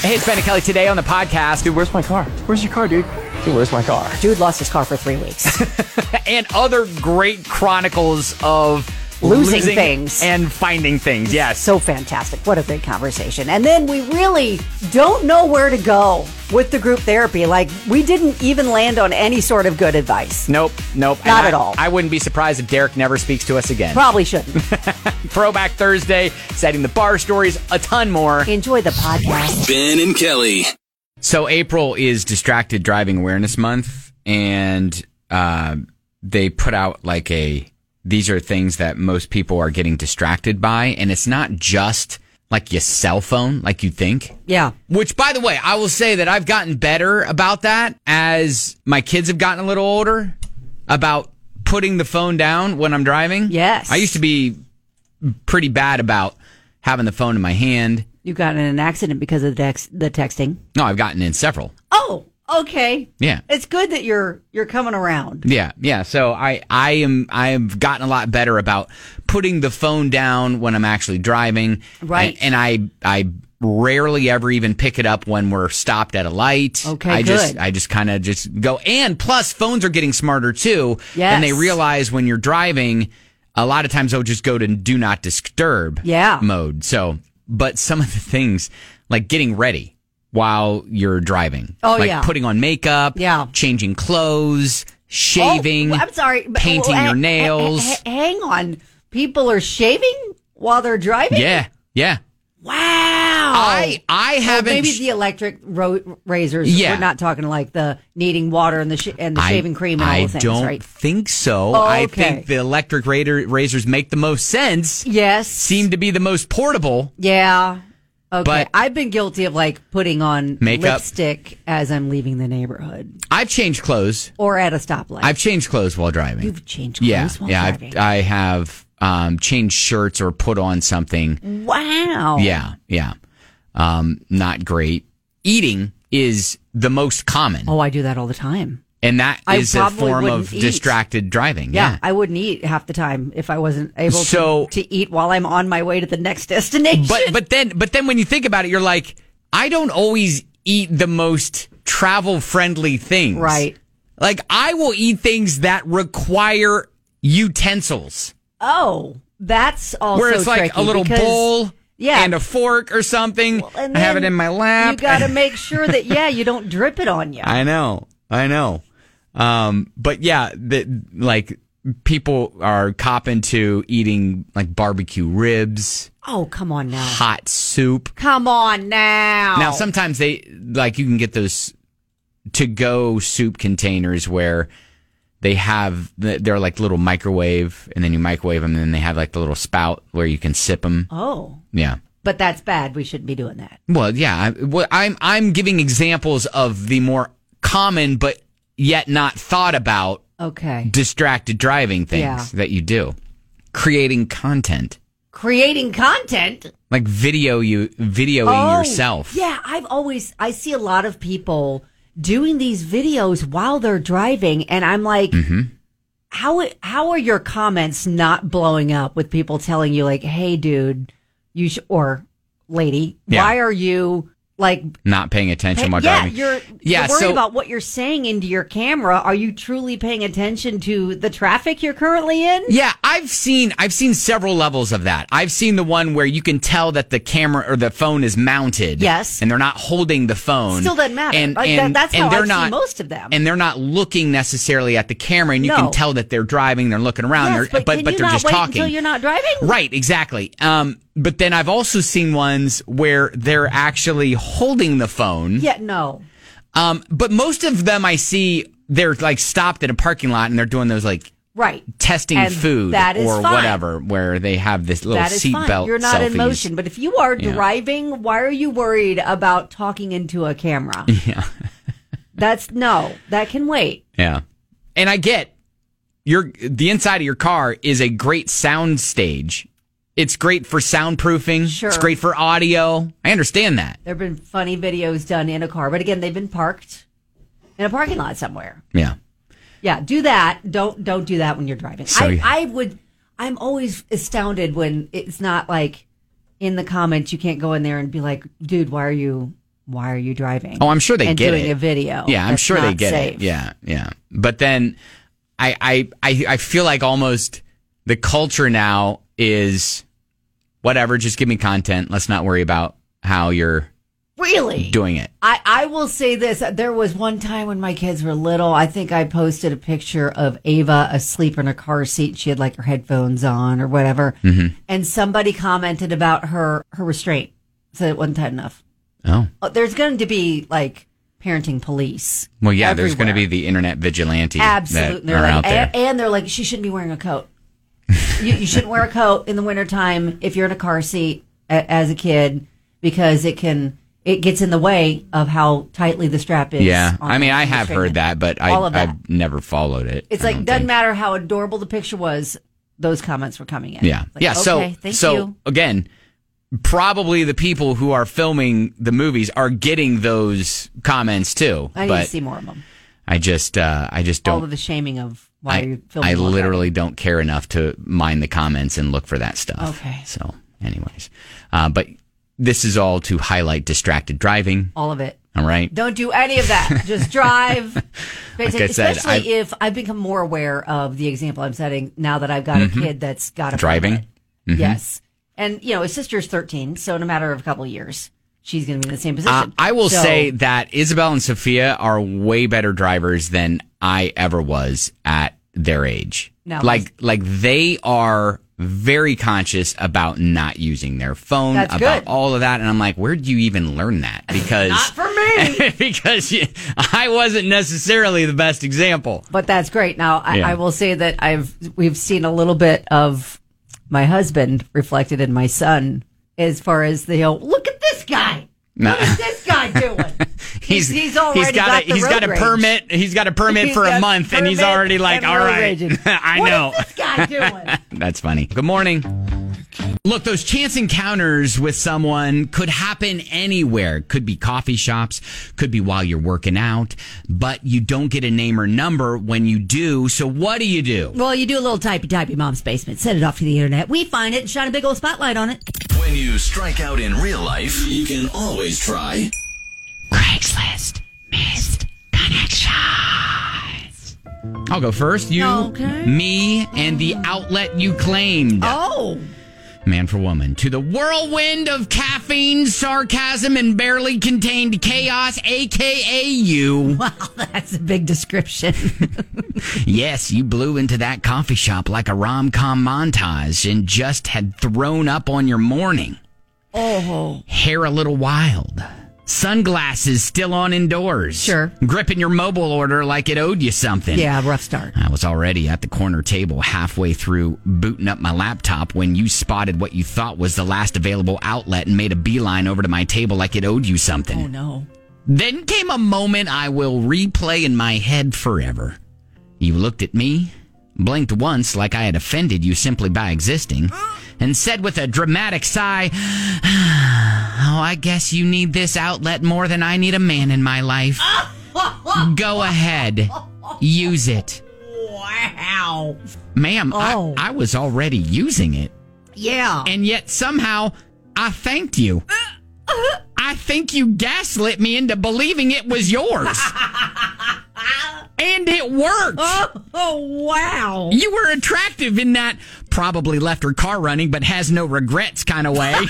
Hey, it's Ben and Kelly today on the podcast. Dude, where's my car? Where's your car, dude? Dude, where's my car? Dude lost his car for 3 weeks. And other great chronicles of Losing things. and finding things. Yes. So fantastic. What a great conversation. And then we really don't know where to go with the group therapy. Like, we didn't even land on any sort of good advice. Nope. Not at all. I wouldn't be surprised if Derek never speaks to us again. Probably shouldn't. Throwback Thursday, setting the bar stories, a ton more. Enjoy the podcast. Ben and Kelly. So April is Distracted Driving Awareness Month, and they put out like these are things that most people are getting distracted by, and it's not just like your cell phone like you think. Yeah. Which, by the way, I will say that I've gotten better about that as my kids have gotten a little older, about putting the phone down when I'm driving. Yes. I used to be pretty bad about having the phone in my hand. You got in an accident because of the texting. No, I've gotten in several. Oh, okay. Yeah. It's good that you're coming around. Yeah. So I've gotten a lot better about putting the phone down when I'm actually driving. Right. And I rarely ever even pick it up when we're stopped at a light. Okay, good. I just kind of just go. And plus, phones are getting smarter too. Yes. And they realize when you're driving, a lot of times they'll just go to do not disturb mode. So, but some of the things like getting ready while you're driving. Oh, like yeah. putting on makeup, changing clothes, shaving, I'm sorry, painting your nails. Hang on. People are shaving while they're driving? Yeah. Wow. I haven't. Maybe the electric razors. Yeah. We're not talking like the needing water and the shaving cream and all the things, don't right? think so. Oh, I okay. think the electric razors make the most sense. Yes. Seem to be the most portable. Yeah. Okay. But I've been guilty of like putting on makeup. lipstick as I'm leaving the neighborhood. I've changed clothes. Or at a stoplight. I've changed clothes while driving. You've changed clothes while driving? I have changed shirts or put on something. Wow. Yeah. Not great. Eating is the most common. Oh, I do that all the time. And that is a form of wouldn't eat. distracted driving. Yeah. I wouldn't eat half the time if I wasn't able to eat while I'm on my way to the next destination. But then when you think about it, you're like, I don't always eat the most travel friendly things. Right. Like I will eat things that require utensils. Oh, that's also where it's like tricky a little bowl. Yeah. And a fork or something. Well, and I have then it in my lap. You got to make sure that, you don't drip it on you. I know. But yeah, like people are copping to eating like barbecue ribs. Oh, come on now. Hot soup. Come on now. Now, sometimes you can get those to-go soup containers where they're like little microwave, and then you microwave them, and then they have like the little spout where you can sip them. Oh. Yeah. But that's bad. We shouldn't be doing that. Well, yeah. I'm giving examples of the more common, but yet not thought about distracted driving things that you do. Creating content. Like videoing yourself. Yeah, I see a lot of people doing these videos while they're driving, and I'm like, how are your comments not blowing up with people telling you like, hey dude, or lady, why are you like not paying attention while driving? You're worried about what you're saying into your camera. Are you truly paying attention to the traffic you're currently in? Yeah, I've seen several levels of that. I've seen the one where you can tell that the camera or the phone is mounted. Yes. And they're not holding the phone. Still doesn't matter. And that's how I've seen most of them. And they're not looking necessarily at the camera, and you can tell that they're driving, they're looking around, yes, but they're just talking. Until you're not driving? Right, exactly. But then I've also seen ones where they're actually holding the phone. Yeah, no. But most of them I see, they're like stopped at a parking lot and they're doing those like testing and food or fine. whatever, where they have this little seatbelt. You're not selfies. in motion. But if you are driving, why are you worried about talking into a camera? Yeah. That can wait. Yeah. And I get the inside of your car is a great sound stage. It's great for soundproofing. Sure. It's great for audio. I understand that. There have been funny videos done in a car, but again, they've been parked in a parking lot somewhere. Yeah. Yeah, do that. Don't do that when you're driving. So, I'm always astounded when it's not like in the comments, you can't go in there and be like, dude, why are you why are you driving? Oh, I'm sure they and get doing it. a video. Yeah, I'm that's sure they not get safe. it. Yeah. But then I feel like almost the culture now is whatever, just give me content. Let's not worry about how you're Really? doing it. I will say this. There was one time when my kids were little, I think I posted a picture of Ava asleep in a car seat. She had like her headphones on or whatever. Mm-hmm. And somebody commented about her restraint. Said it wasn't tight enough. Oh. There's going to be like parenting police. Well, yeah, there's going to everywhere. be the internet vigilante Absolutely. that are out there. And they're like, she shouldn't be wearing a coat. you shouldn't wear a coat in the wintertime if you're in a car seat as a kid because it gets in the way of how tightly the strap is. Yeah. on I mean, the I have heard that, but I've never followed it. It's I like, don't doesn't think. matter how adorable the picture was, those comments were coming in. Yeah. Like, Yeah. Okay, thank So you. again, probably the people who are filming the movies are getting those comments too. I need but to see more of them. I just All don't. of the shaming of why you're filming. I while literally don't care enough to mind the comments and look for that stuff. Okay. So, anyways, but this is all to highlight distracted driving. all of it. All right. Don't do any of that. Just drive. Like I said, Especially if I've become more aware of the example I'm setting now that I've got a kid that's got a Driving? permit. Yes. And, his sister's 13, so in a matter of a couple of years, she's going to be in the same position. I will So- say that Isabel and Sophia are way better drivers than I ever was at their age. No. Like they are very conscious about not using their phone, That's about good. all of that. And I'm like, where did you even learn that? Because Not for me. because I wasn't necessarily the best example. But that's great. Now, Yeah. I will say that we've seen a little bit of my husband reflected in my son as far as look at this guy. No. What is this guy doing? He's already got the he's got road a rage. permit. He's got a permit He's for a got month, and he's permit already like, and all road right, raging. I What know. is this guy doing? That's funny. Good morning. Look, those chance encounters with someone could happen anywhere. Could be coffee shops, could be while you're working out, but you don't get a name or number when you do. So what do you do? Well, you do a little typey mom's basement. Send it off to the internet. We find it and shine a big old spotlight on it. When you strike out in real life, you can always try Craigslist missed connections. I'll go first. You, Okay. me, and the outlet you claimed. Oh. Man for woman, to the whirlwind of caffeine, sarcasm, and barely contained chaos, a.k.a. you. Wow, that's a big description. Yes, you blew into that coffee shop like a rom-com montage and just had thrown up on your morning. Oh. Hair a little wild. Sunglasses still on indoors. Sure. Gripping your mobile order like it owed you something. Yeah, rough start. I was already at the corner table halfway through booting up my laptop when you spotted what you thought was the last available outlet and made a beeline over to my table like it owed you something. Oh, no. Then came a moment I will replay in my head forever. You looked at me, blinked once like I had offended you simply by existing, and said with a dramatic sigh, "Oh, I guess you need this outlet more than I need a man in my life. Go ahead. Use it." Wow. Ma'am, Oh. I was already using it, Yeah. and yet somehow I thanked you. I think you gaslit me into believing it was yours. And it worked. Oh, wow. You were attractive in that probably left her car running but has no regrets kind of way.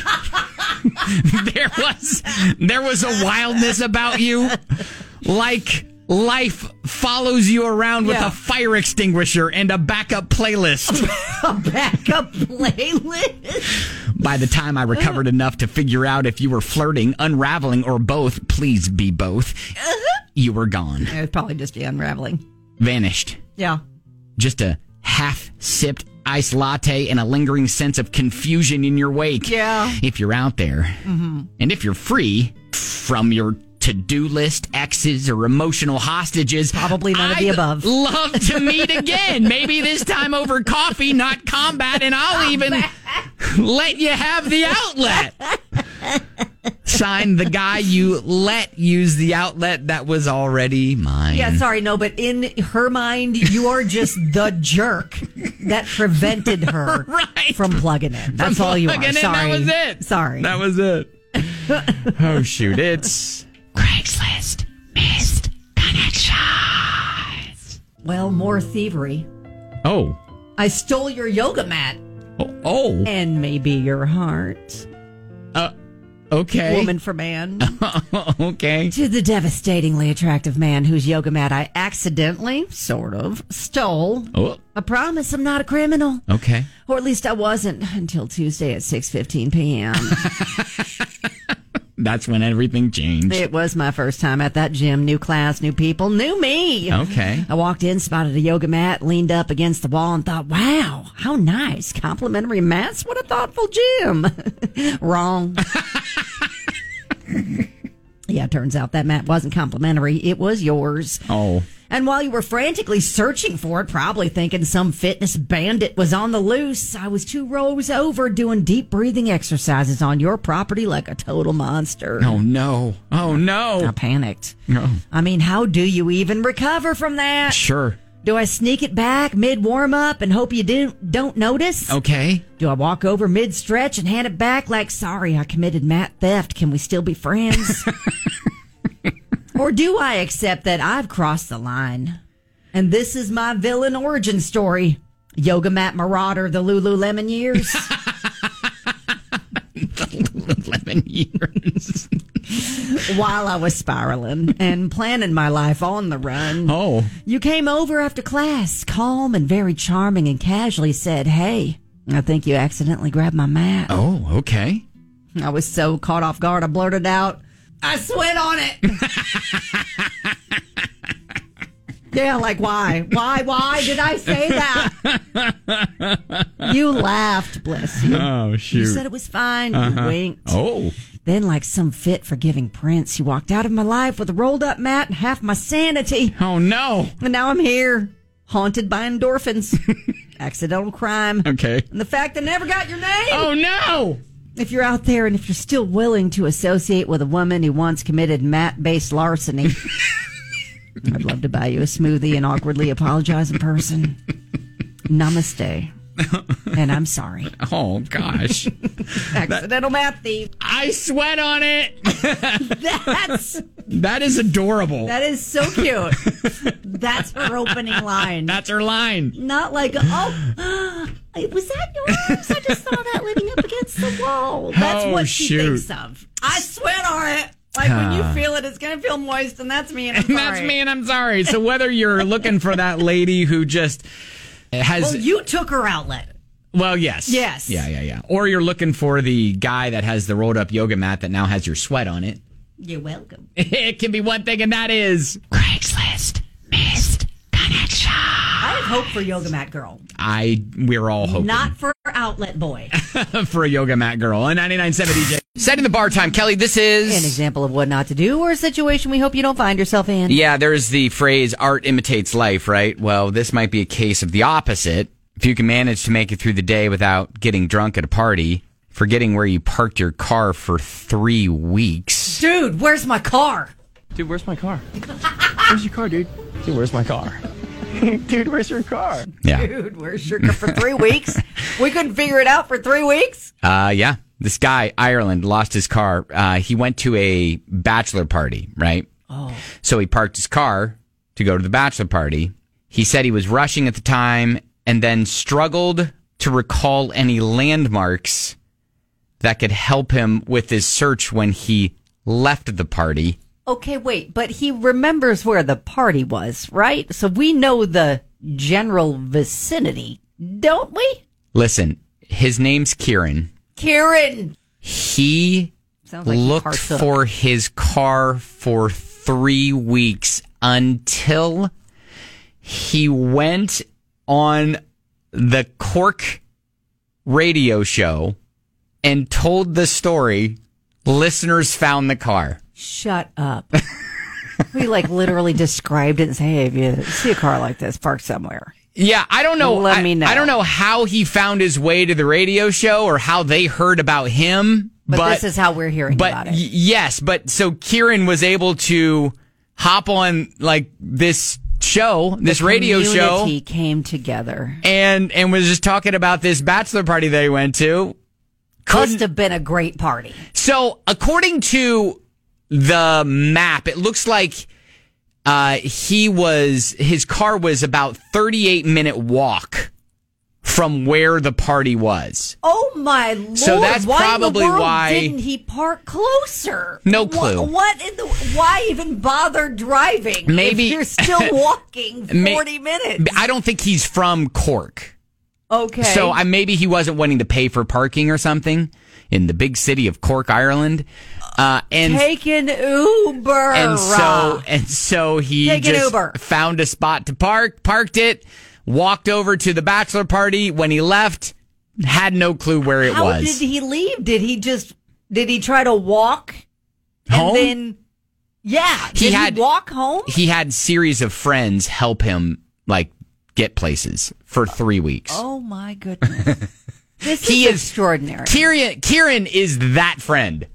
There was a wildness about you, like life follows you around with Yeah. a fire extinguisher and a backup playlist. A backup playlist. By the time I recovered enough to figure out if you were flirting, unraveling, or both, please be both, you were gone. It would probably just be unraveling. Vanished. Yeah. Just a half-sipped iced latte and a lingering sense of confusion in your wake. Yeah. If you're out there, and if you're free from your to-do list, exes, or emotional hostages, Probably none of the I'd above. love to meet again. Maybe this time over coffee, not combat, and I'll even let you have the outlet. Signed, the guy you let use the outlet that was already mine. Yeah, sorry, no, but in her mind, you are just the jerk that prevented her Right. from plugging in. That's all you are. Plugging in, Sorry. That was it. Sorry. That was it. Oh, shoot. It's Well, more thievery. Oh. I stole your yoga mat. Oh. And maybe your heart. Okay. Woman for man. Okay. To the devastatingly attractive man whose yoga mat I accidentally, sort of, stole. Oh. I promise I'm not a criminal. Okay. Or at least I wasn't until Tuesday at 6:15 p.m. That's when everything changed. It was my first time at that gym. New class, new people, new me. Okay. I walked in, spotted a yoga mat, leaned up against the wall, and thought, wow, how nice. Complimentary mats? What a thoughtful gym. Wrong. Yeah, turns out that mat wasn't complimentary. It was yours. Oh. And while you were frantically searching for it, probably thinking some fitness bandit was on the loose, I was 2 rows over doing deep breathing exercises on your property like a total monster. Oh, no. Oh, no. I panicked. No. I mean, how do you even recover from that? Sure. Do I sneak it back mid-warm-up and hope you don't notice? Okay. Do I walk over mid-stretch and hand it back like, sorry, I committed mat theft. Can we still be friends? Or do I accept that I've crossed the line? And this is my villain origin story. Yoga mat marauder, the Lululemon years. Lululemon years. While I was spiraling and planning my life on the run. Oh. You came over after class, calm and very charming, and casually said, hey, I think you accidentally grabbed my mat. Oh, okay. I was so caught off guard, I blurted out, I sweat on it. Yeah, like why? Why did I say that? You laughed, bless you. Oh, shoot. You said it was fine. You winked. Oh. Then, like some fit, forgiving prince, you walked out of my life with a rolled up mat and half my sanity. Oh, no. And now I'm here, haunted by endorphins, accidental crime, Okay. and the fact I never got your name. Oh, no. If you're out there and if you're still willing to associate with a woman who once committed mat-based larceny, I'd love to buy you a smoothie and awkwardly apologize in person. Namaste. And I'm sorry. Oh, gosh. Accidental mat thief. I sweat on it. That is adorable. is so cute. That's her opening line. That's her line. Not like, oh, was that yours? I just saw that leaning up against the wall. That's what she thinks of. I sweat on it. Like when you feel it, it's going to feel moist, and that's me, and I'm sorry. That's me, and I'm sorry. So whether you're looking for that lady who just has... Well, you took her outlet. Well, yes. Yes. Yeah. Or you're looking for the guy that has the rolled up yoga mat that now has your sweat on it. You're welcome. It can be one thing, and that is Craigslist missed connection. I have hope for Yoga Mat Girl. We're all hoping. Not for Outlet Boy. For a Yoga Mat Girl. On 99.7 DJ. Setting the bar time. Kelly, this is... An example of what not to do or a situation we hope you don't find yourself in. Yeah, there's the phrase, art imitates life, right? Well, this might be a case of the opposite. If you can manage to make it through the day without getting drunk at a party, forgetting where you parked your car for 3 weeks. Dude, where's my car? Dude, where's my car? Where's your car, dude? Dude, where's my car? Dude, where's your car? Yeah. Dude, where's your car for 3 weeks? We couldn't figure it out for 3 weeks? Yeah. This guy, Ireland, lost his car. He went to a bachelor party, right? Oh. So he parked his car to go to the bachelor party. He said he was rushing at the time and then struggled to recall any landmarks that could help him with his search when he left the party. Okay, wait, but he remembers where the party was, right? So we know the general vicinity, don't we? Listen, his name's Kieran. Kieran! He Sounds like he looked partook. for his car for 3 weeks until he went on the Cork radio show and told the story. Listeners found the car. Shut up. We literally described it and say, hey, if you see a car like this parked somewhere. Yeah, I don't know. Let me know. I don't know how he found his way to the radio show or how they heard about him. But this is how we're hearing about it. Yes, but so Kieran was able to hop on this show, this radio show. Community came together. And was just talking about this bachelor party they went to. Must have been a great party. So according to the map, it looks like his car was about 38-minute walk from where the party was. Oh my Lord. So that's why probably in the world why- didn't he park closer? No clue. Why even bother driving? Maybe- if you're still walking 40 minutes. I don't think he's from Cork. Okay. So maybe he wasn't wanting to pay for parking or something in the big city of Cork, Ireland. And take an Uber. And so he Take an just Uber. found a spot to parked it, walked over to the bachelor party. When he left, had no clue where it How was. did he leave? Did he try to walk Home? And then did he walk home? He had series of friends help him get places for 3 weeks. Oh my goodness. This He is is- extraordinary. Kieran is that friend.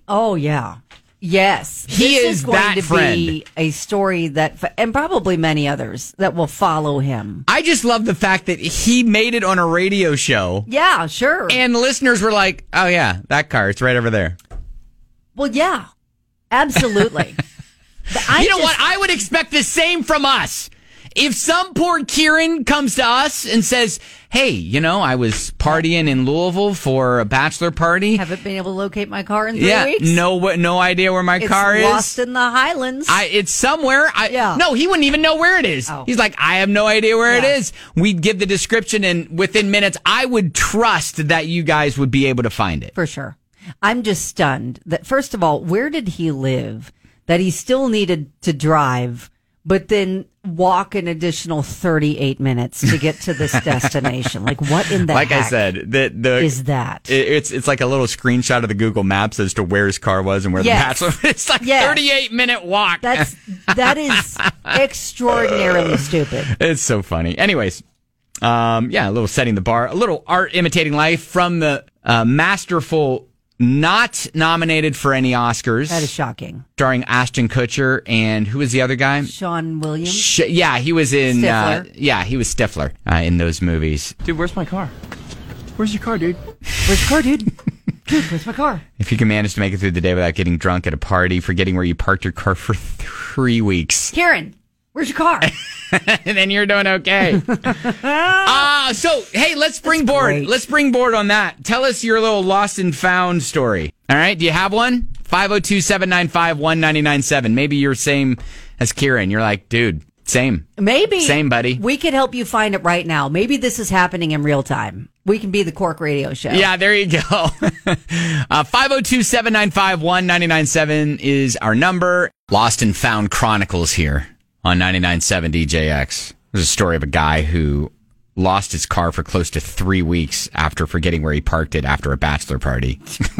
Yes. He this is going that to be a story and probably many others that will follow him. I just love the fact that he made it on a radio show. Yeah, sure. And listeners were like, oh yeah, that car, it's right over there. Well, yeah, absolutely. You know what? I would expect the same from us. If some poor Kieran comes to us and says, hey, I was partying in Louisville for a bachelor party. Haven't been able to locate my car in 3 weeks. No idea where my car is. Lost in the Highlands. It's somewhere. No, he wouldn't even know where it is. Oh. He's like, I have no idea where it is. We'd give the description, and within minutes, I would trust that you guys would be able to find it. For sure. I'm just stunned that, first of all, where did he live that he still needed to drive, but then walk an additional 38 minutes to get to this destination? Like, what in the Like heck I said, is that? It's like a little screenshot of the Google Maps as to where his car was and where Yes. the bachelor. It's like Yes. 38-minute walk. That is extraordinarily stupid. It's so funny. Anyways, a little setting the bar, a little art imitating life from the masterful, not nominated for any Oscars. That is shocking. Starring Ashton Kutcher and who was the other guy? Sean Williams. He was in. Stifler. He was Stifler in those movies. Dude, where's my car? Where's your car, dude? Where's your car, dude? Dude, where's my car? If you can manage to make it through the day without getting drunk at a party, forgetting where you parked your car for 3 weeks, Karen, where's your car? then you're doing okay. So hey, let's springboard. great. Let's springboard on that. Tell us your little lost and found story. All right, do you have one? 502-795-1997. Maybe you're same as Kieran. You're like, dude, same. Maybe. Same, buddy. We could help you find it right now. Maybe this is happening in real time. We can be the Cork Radio Show. Yeah, there you go. 502-795-1997 is our number. Lost and Found Chronicles here on 99.7 DJX. There's a story of a guy who lost his car for close to 3 weeks after forgetting where he parked it after a bachelor party.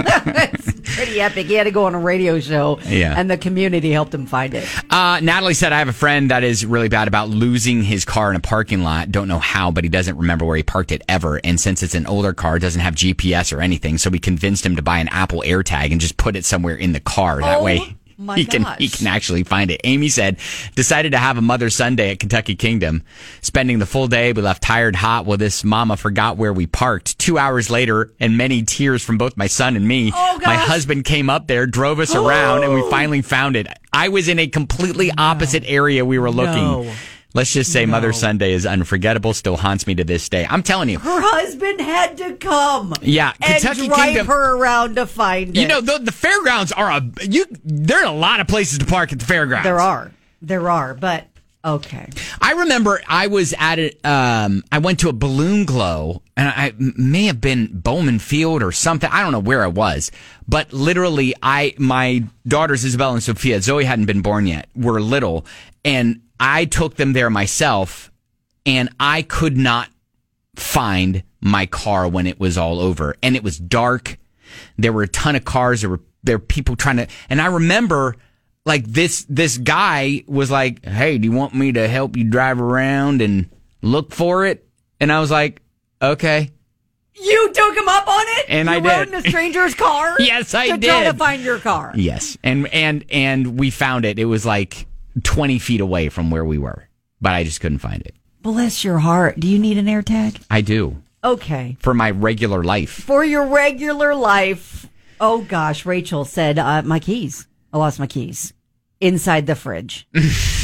It's pretty epic. He had to go on a radio show, and the community helped him find it. Natalie said, I have a friend that is really bad about losing his car in a parking lot. Don't know how, but he doesn't remember where he parked it ever. And since it's an older car, it doesn't have GPS or anything. So we convinced him to buy an Apple AirTag and just put it somewhere in the car. That way he can actually find it. Amy said, decided to have a Mother's Sunday at Kentucky Kingdom. Spending the full day, we left tired, hot. Well, this mama forgot where we parked. 2 hours later, and many tears from both my son and me. My husband came up there, drove us around, and we finally found it. I was in a completely opposite area we were looking. Let's just say Mother's Sunday is unforgettable, still haunts me to this day. I'm telling you. Her husband had to come. Yeah, Kentucky drive Kingdom, her around to find it. You know, the fairgrounds are there are a lot of places to park at the fairgrounds. There are, but okay. I remember I was at it, I went to a balloon glow, and I may have been Bowman Field or something. I don't know where I was, but literally my daughters, Isabel and Sophia, Zoe hadn't been born yet, were little, and I took them there myself, and I could not find my car when it was all over. And it was dark. There were a ton of cars. There were people trying to... And I remember, like, this guy was like, hey, do you want me to help you drive around and look for it? And I was like, okay. You took him up on it? And I did. You rode in a stranger's car? Yes, I did. To try to find your car? Yes. And we found it. It was like 20 feet away from where we were, but I just couldn't find it. Bless your heart. Do you need an AirTag? I do. Okay. For my regular life. For your regular life. Oh, gosh. Rachel said, my keys. I lost my keys inside the fridge.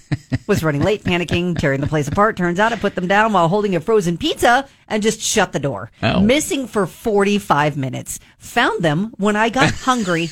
Was running late, panicking, tearing the place apart. Turns out I put them down while holding a frozen pizza and just shut the door. Oh. Missing for 45 minutes. Found them when I got hungry.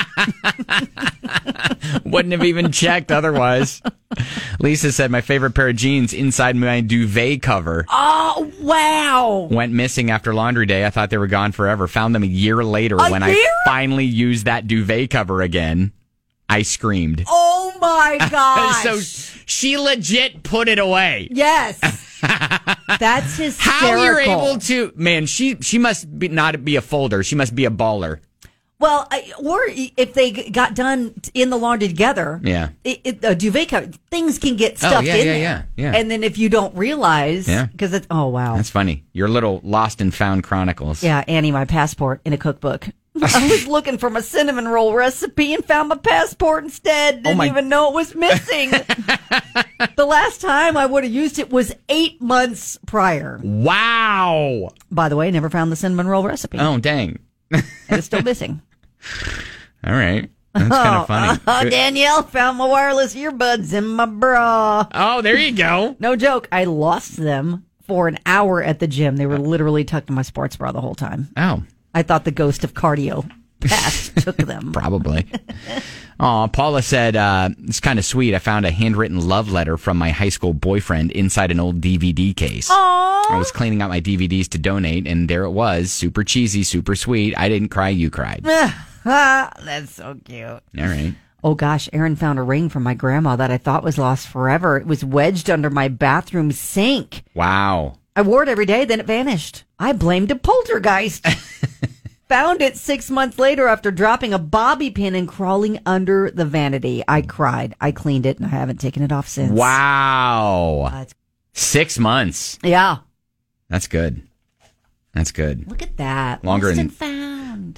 Wouldn't have even checked otherwise. Lisa said, my favorite pair of jeans inside my duvet cover. Oh, wow. Went missing after laundry day. I thought they were gone forever. Found them a year later when I finally used that duvet cover again. I screamed. Oh, my gosh. So she legit put it away. Yes. That's hysterical. How you're able to... Man, she must not be a folder. She must be a baller. Well, or if they got done in the laundry together, yeah, a duvet cover, things can get stuffed in there. Yeah. And then if you don't realize, because it's, oh, wow. That's funny. Your little lost and found chronicles. Yeah, Annie, my passport in a cookbook. I was looking for my cinnamon roll recipe and found my passport instead. Didn't even know it was missing. The last time I would have used it was 8 months prior. Wow. By the way, never found the cinnamon roll recipe. Oh, dang. And it's still missing. All right. That's kind of funny. Oh, Danielle found my wireless earbuds in my bra. Oh, there you go. No joke. I lost them for an hour at the gym. They were literally tucked in my sports bra the whole time. Oh. I thought the ghost of cardio past took them. Probably. Oh, Paula said, it's kind of sweet. I found a handwritten love letter from my high school boyfriend inside an old DVD case. Aww. I was cleaning out my DVDs to donate, and there it was. Super cheesy, super sweet. I didn't cry, you cried. That's so cute. All right. Oh, gosh. Aaron found a ring from my grandma that I thought was lost forever. It was wedged under my bathroom sink. Wow. I wore it every day, then it vanished. I blamed a poltergeist. Found it 6 months later after dropping a bobby pin and crawling under the vanity. I cried. I cleaned it, and I haven't taken it off since. Wow. 6 months. Yeah. That's good. That's good. Look at that. Longer Lost than and found.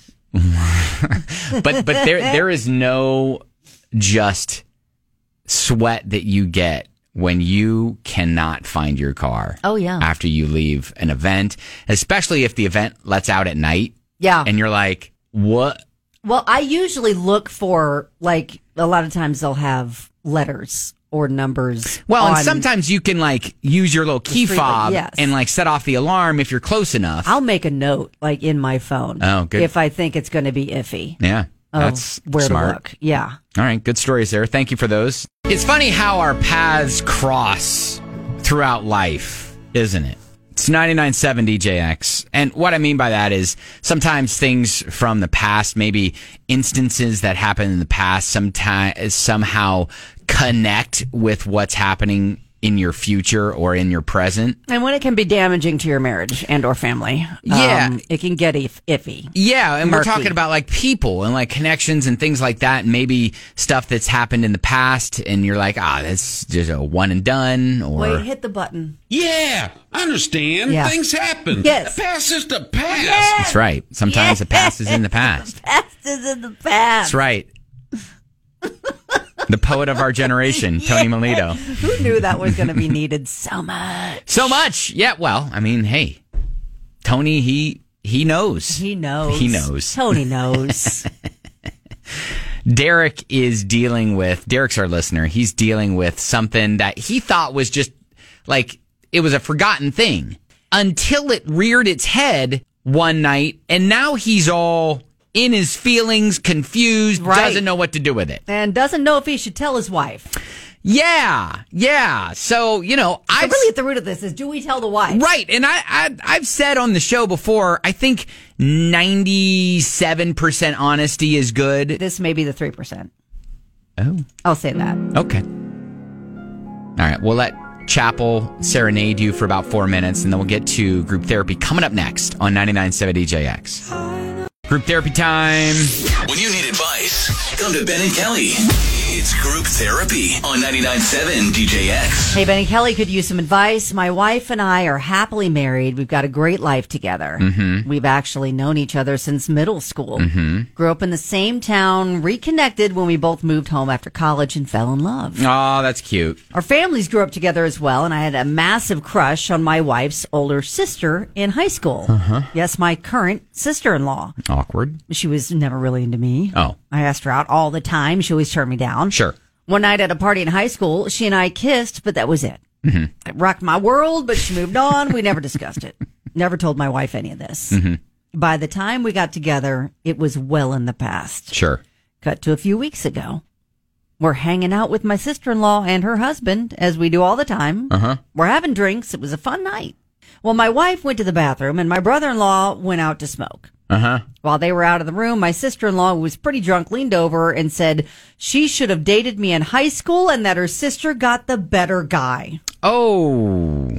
but there is no just sweat that you get when you cannot find your car. Oh, yeah. After you leave an event, especially if the event lets out at night. Yeah. And you're like, what? Well, I usually look for, like, a lot of times they'll have letters or numbers. Well, and sometimes you can, like, use your little key fob and, like, set off the alarm if you're close enough. I'll make a note, like, in my phone. Oh, good. If I think it's going to be iffy. Yeah. That's where smart. to look. Yeah. All right. Good stories there. Thank you for those. It's funny how our paths cross throughout life, isn't it? It's 99.7 DJX. And what I mean by that is sometimes things from the past, maybe instances that happened in the past, somehow connect with what's happening in your future or in your present. And when it can be damaging to your marriage and or family, it can get iffy. Yeah, and murky. We're talking about like people and like connections and things like that, and maybe stuff that's happened in the past, and you're like, that's just a one and done. Or wait, hit the button. Yeah, I understand. Yeah. Things happen. Yes. The past is the past. Yes. That's right. Sometimes the past is in the past. The past is in the past. That's right. The poet of our generation, Tony Melito. Who knew that was going to be needed so much? So much. Yeah, well, I mean, hey, Tony, he knows. He knows. He knows. Tony knows. Derek's our listener. He's dealing with something that he thought was just like, it was a forgotten thing until it reared its head one night. And now he's all in his feelings, confused, doesn't know what to do with it. And doesn't know if he should tell his wife. Yeah. So, I've really at the root of this is, do we tell the wife? Right. And I've said on the show before, I think 97% honesty is good. This may be the 3%. Oh. I'll say that. Okay. All right. We'll let Chapel serenade you for about 4 minutes, and then we'll get to group therapy coming up next on 99.7 DJX. Group therapy time. When you need advice, come to Ben and Kelly. It's group therapy on 99.7 DJX. Hey, Ben and Kelly could use some advice. My wife and I are happily married. We've got a great life together. Mm-hmm. We've actually known each other since middle school. Mm-hmm. Grew up in the same town, reconnected when we both moved home after college and fell in love. Oh, that's cute. Our families grew up together as well, and I had a massive crush on my wife's older sister in high school. Uh-huh. Yes, my current sister-in-law. Awkward. She was never really into me. Oh. I asked her out all the time. She always turned me down. Sure. One night at a party in high school, she and I kissed, but that was it. It rocked my world, but she moved on. We never discussed it. Never told my wife any of this. By the time we got together, it was well in the past. Sure. Cut to a few weeks ago. We're hanging out with my sister-in-law and her husband, as we do all the time. We're having drinks. It was a fun night. Well, my wife went to the bathroom, and my brother-in-law went out to smoke. While they were out of the room, my sister-in-law, who was pretty drunk, leaned over and said she should have dated me in high school and that her sister got the better guy. Oh.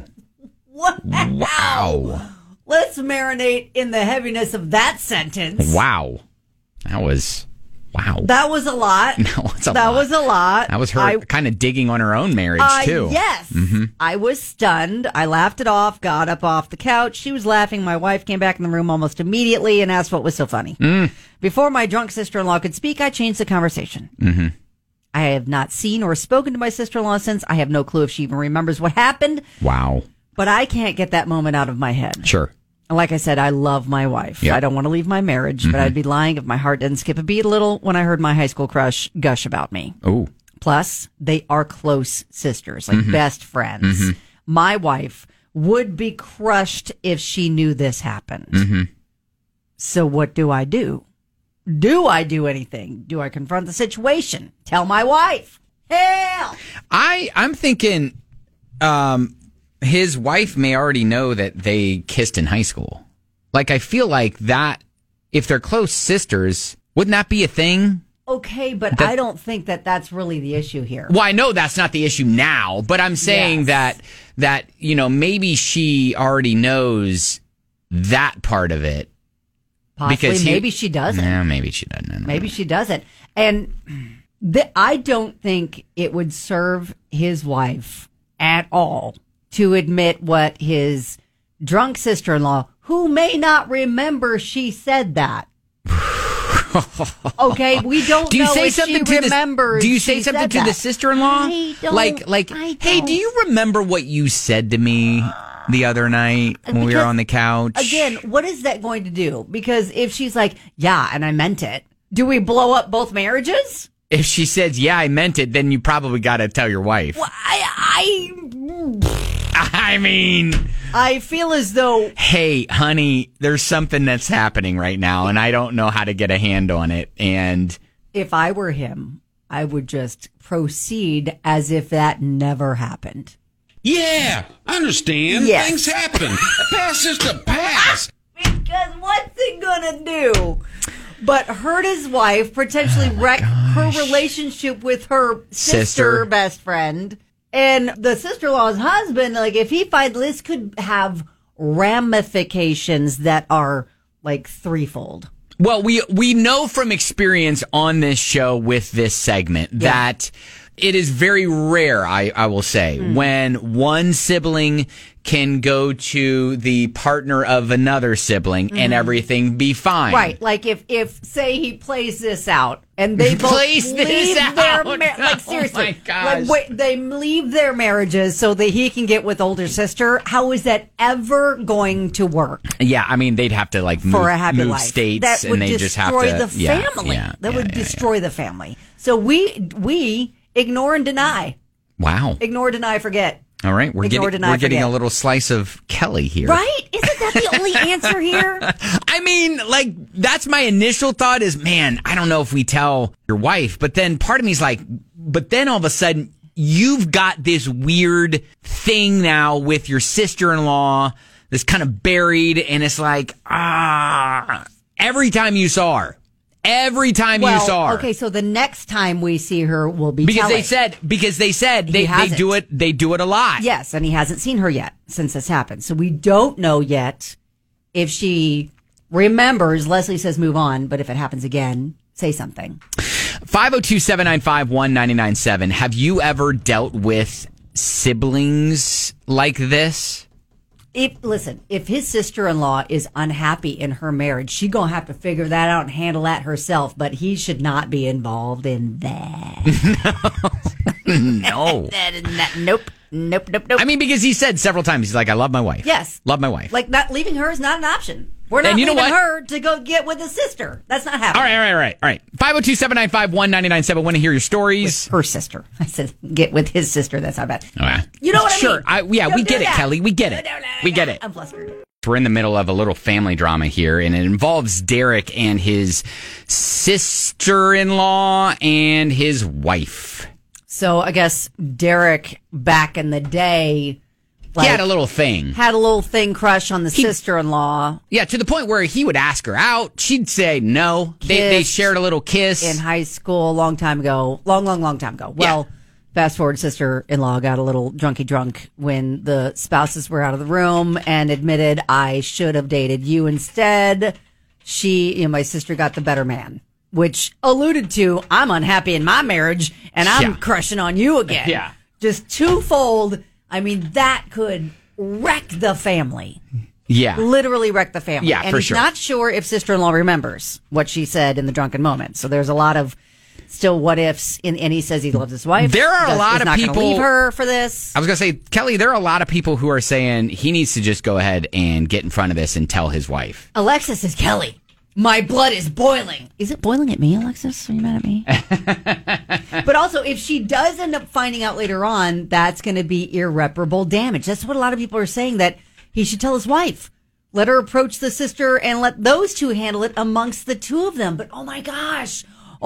Wow. Let's marinate in the heaviness of that sentence. Wow. That was a lot. That was a lot. That was her kind of digging on her own marriage, too. Yes. I was stunned. I laughed it off, got up off the couch. She was laughing. My wife came back in the room almost immediately and asked what was so funny. Before my drunk sister-in-law could speak, I changed the conversation. I have not seen or spoken to my sister-in-law since. I have no clue if she even remembers what happened. Wow. But I can't get that moment out of my head. Sure. Like I said, I love my wife. Yep. I don't want to leave my marriage, but I'd be lying if my heart didn't skip a beat a little when I heard my high school crush gush about me. Oh. Plus, they are close sisters, like best friends. My wife would be crushed if she knew this happened. So what do I do? Do I do anything? Do I confront the situation? Tell my wife? Hell! I'm thinking his wife may already know that they kissed in high school. Like, I feel like that, if they're close sisters, wouldn't that be a thing? Okay, but I don't think that that's really the issue here. Well, I know that's not the issue now, but I'm saying that maybe she already knows that part of it. Possibly, maybe she doesn't. No, maybe she doesn't. Maybe she doesn't. And I don't think it would serve his wife at all to admit what his drunk sister-in-law, who may not remember she said that. Okay, we don't know if she remembers. Do you say something to the sister-in-law? I don't. Like, hey, do you remember what you said to me the other night when we were on the couch? Again, what is that going to do? Because if she's like, yeah, and I meant it, do we blow up both marriages? If she says, yeah, I meant it, then you probably got to tell your wife. Well, I mean, I feel as though, hey, honey, there's something that's happening right now, and I don't know how to get a hand on it. And if I were him, I would just proceed as if that never happened. Yeah, I understand. Yes. Things happen. Past is the past. Because what's it gonna do? But hurt his wife, potentially wreck her relationship with her sister best friend. And the sister-in-law's husband, like, if he finds this could have ramifications that are like threefold. Well, we know from experience on this show with this segment that it is very rare, I will say, when one sibling can go to the partner of another sibling and everything be fine. Right. Like if say he plays this out and they both Plays this leave out. their like seriously, Oh my gosh. like they leave their marriages so that he can get with older sister. How is that ever going to work? Yeah, I mean, they'd have to like move, For a happy move life. states, That would and they just have destroy to the family. That would destroy the family. So we ignore and deny. Wow. Ignore, deny, forget. All right, we're Ignore, getting deny, a forget. little slice of Kelly here. Right? Isn't that the only answer here? I mean, like, that's my initial thought is, man, I don't know if we tell your wife, but then part of me is like, but then all of a sudden you've got this weird thing now with your sister-in-law that's kind of buried, and it's like, every time you saw her. Every time you saw her. Okay, so the next time we see her will be Because telling. they said they do it a lot. Yes, and he hasn't seen her yet since this happened. So we don't know yet if she remembers. Leslie says move on, but if it happens again, say something. 502-795-1997. Have you ever dealt with siblings like this? If his sister-in-law is unhappy in her marriage, she's going to have to figure that out and handle that herself, but he should not be involved in that. No. Nope. I mean, because he said several times, he's like, I love my wife. Yes. Love my wife. Like, not leaving her is not an option. We're not And you know leaving what? her to go get with his sister. That's not happening. All right. 502-795-1997. Want to hear your stories? Her sister. I said get with his sister. That's not bad. Oh, yeah. You know what Sure. I mean? We Don't get do it, that. Kelly. We get it. We get it. I'm flustered. We're in the middle of a little family drama here, and it involves Derek and his sister-in-law and his wife. So I guess Derek back in the day He had a little thing. Crush on the sister-in-law. Yeah, to the point where he would ask her out. She'd say no. They Kissed shared a little kiss. in high school a long time ago. Long time ago. Well, fast forward, sister-in-law got a little drunk when the spouses were out of the room and admitted, I should have dated you instead. My sister got the better man, which alluded to, I'm unhappy in my marriage and I'm crushing on you again. Yeah. Just twofold. I mean, that could wreck the family. Yeah. Literally wreck the family. Yeah, and for he's sure. not sure if sister-in-law remembers what she said in the drunken moment. So there's a lot of still what ifs. And he says he loves his wife. There are a lot of not people- gonna leave her for this. I was going to say, Kelly, there are a lot of people who are saying he needs to just go ahead and get in front of this and tell his wife. Alexis says, Kelly, my blood is boiling. Is it boiling at me, Alexis? Are you mad at me? But also, if she does end up finding out later on, that's going to be irreparable damage. That's what a lot of people are saying, that he should tell his wife. Let her approach the sister and let those two handle it amongst the two of them. But oh my gosh.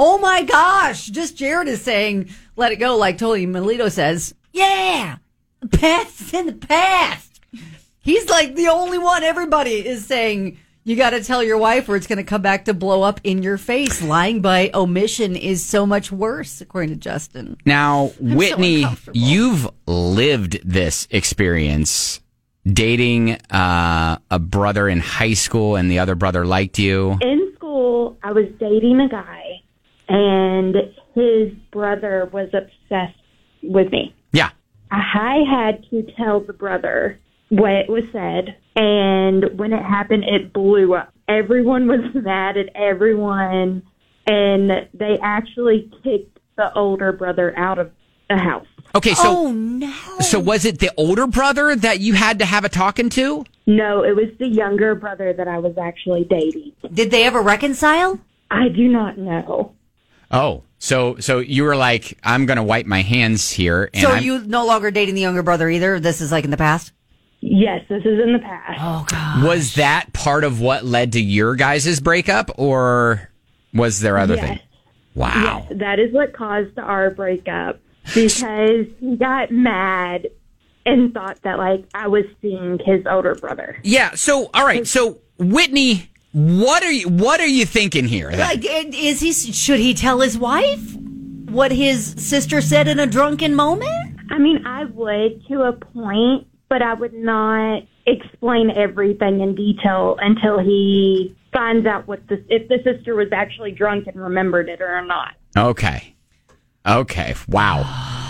Just Jared is saying, let it go, like Tony Melito says. Yeah, the past is in the past. He's like the only one. Everybody is saying, you got to tell your wife or it's going to come back to blow up in your face. Lying by omission is so much worse, according to Justin. Now, Whitney, uncomfortable. you've lived this experience dating a brother in high school and the other brother liked you. In school, I was dating a guy, and his brother was obsessed with me. Yeah. I had to tell the brother what was said, and when it happened, it blew up. Everyone was mad at everyone, and they actually kicked the older brother out of the house. Okay, so Oh, no. so was it the older brother that you had to have a talking to? No, it was the younger brother that I was actually dating. Did they ever reconcile? I do not know. Oh, so you were like, I'm going to wipe my hands here. And So are I'm- you no longer dating the younger brother either? This is like in the past? Yes, this is in the past. Oh, God. Was that part of what led to your guys' breakup, or was there other Yes. things? Wow. Yes, that is what caused our breakup, because he got mad and thought that, like, I was seeing his older brother. Yeah. So, all right. So, Whitney, what are you thinking here? Like, should he tell his wife what his sister said in a drunken moment? I mean, I would to a point, but I would not explain everything in detail until he finds out if the sister was actually drunk and remembered it or not. Okay. Wow.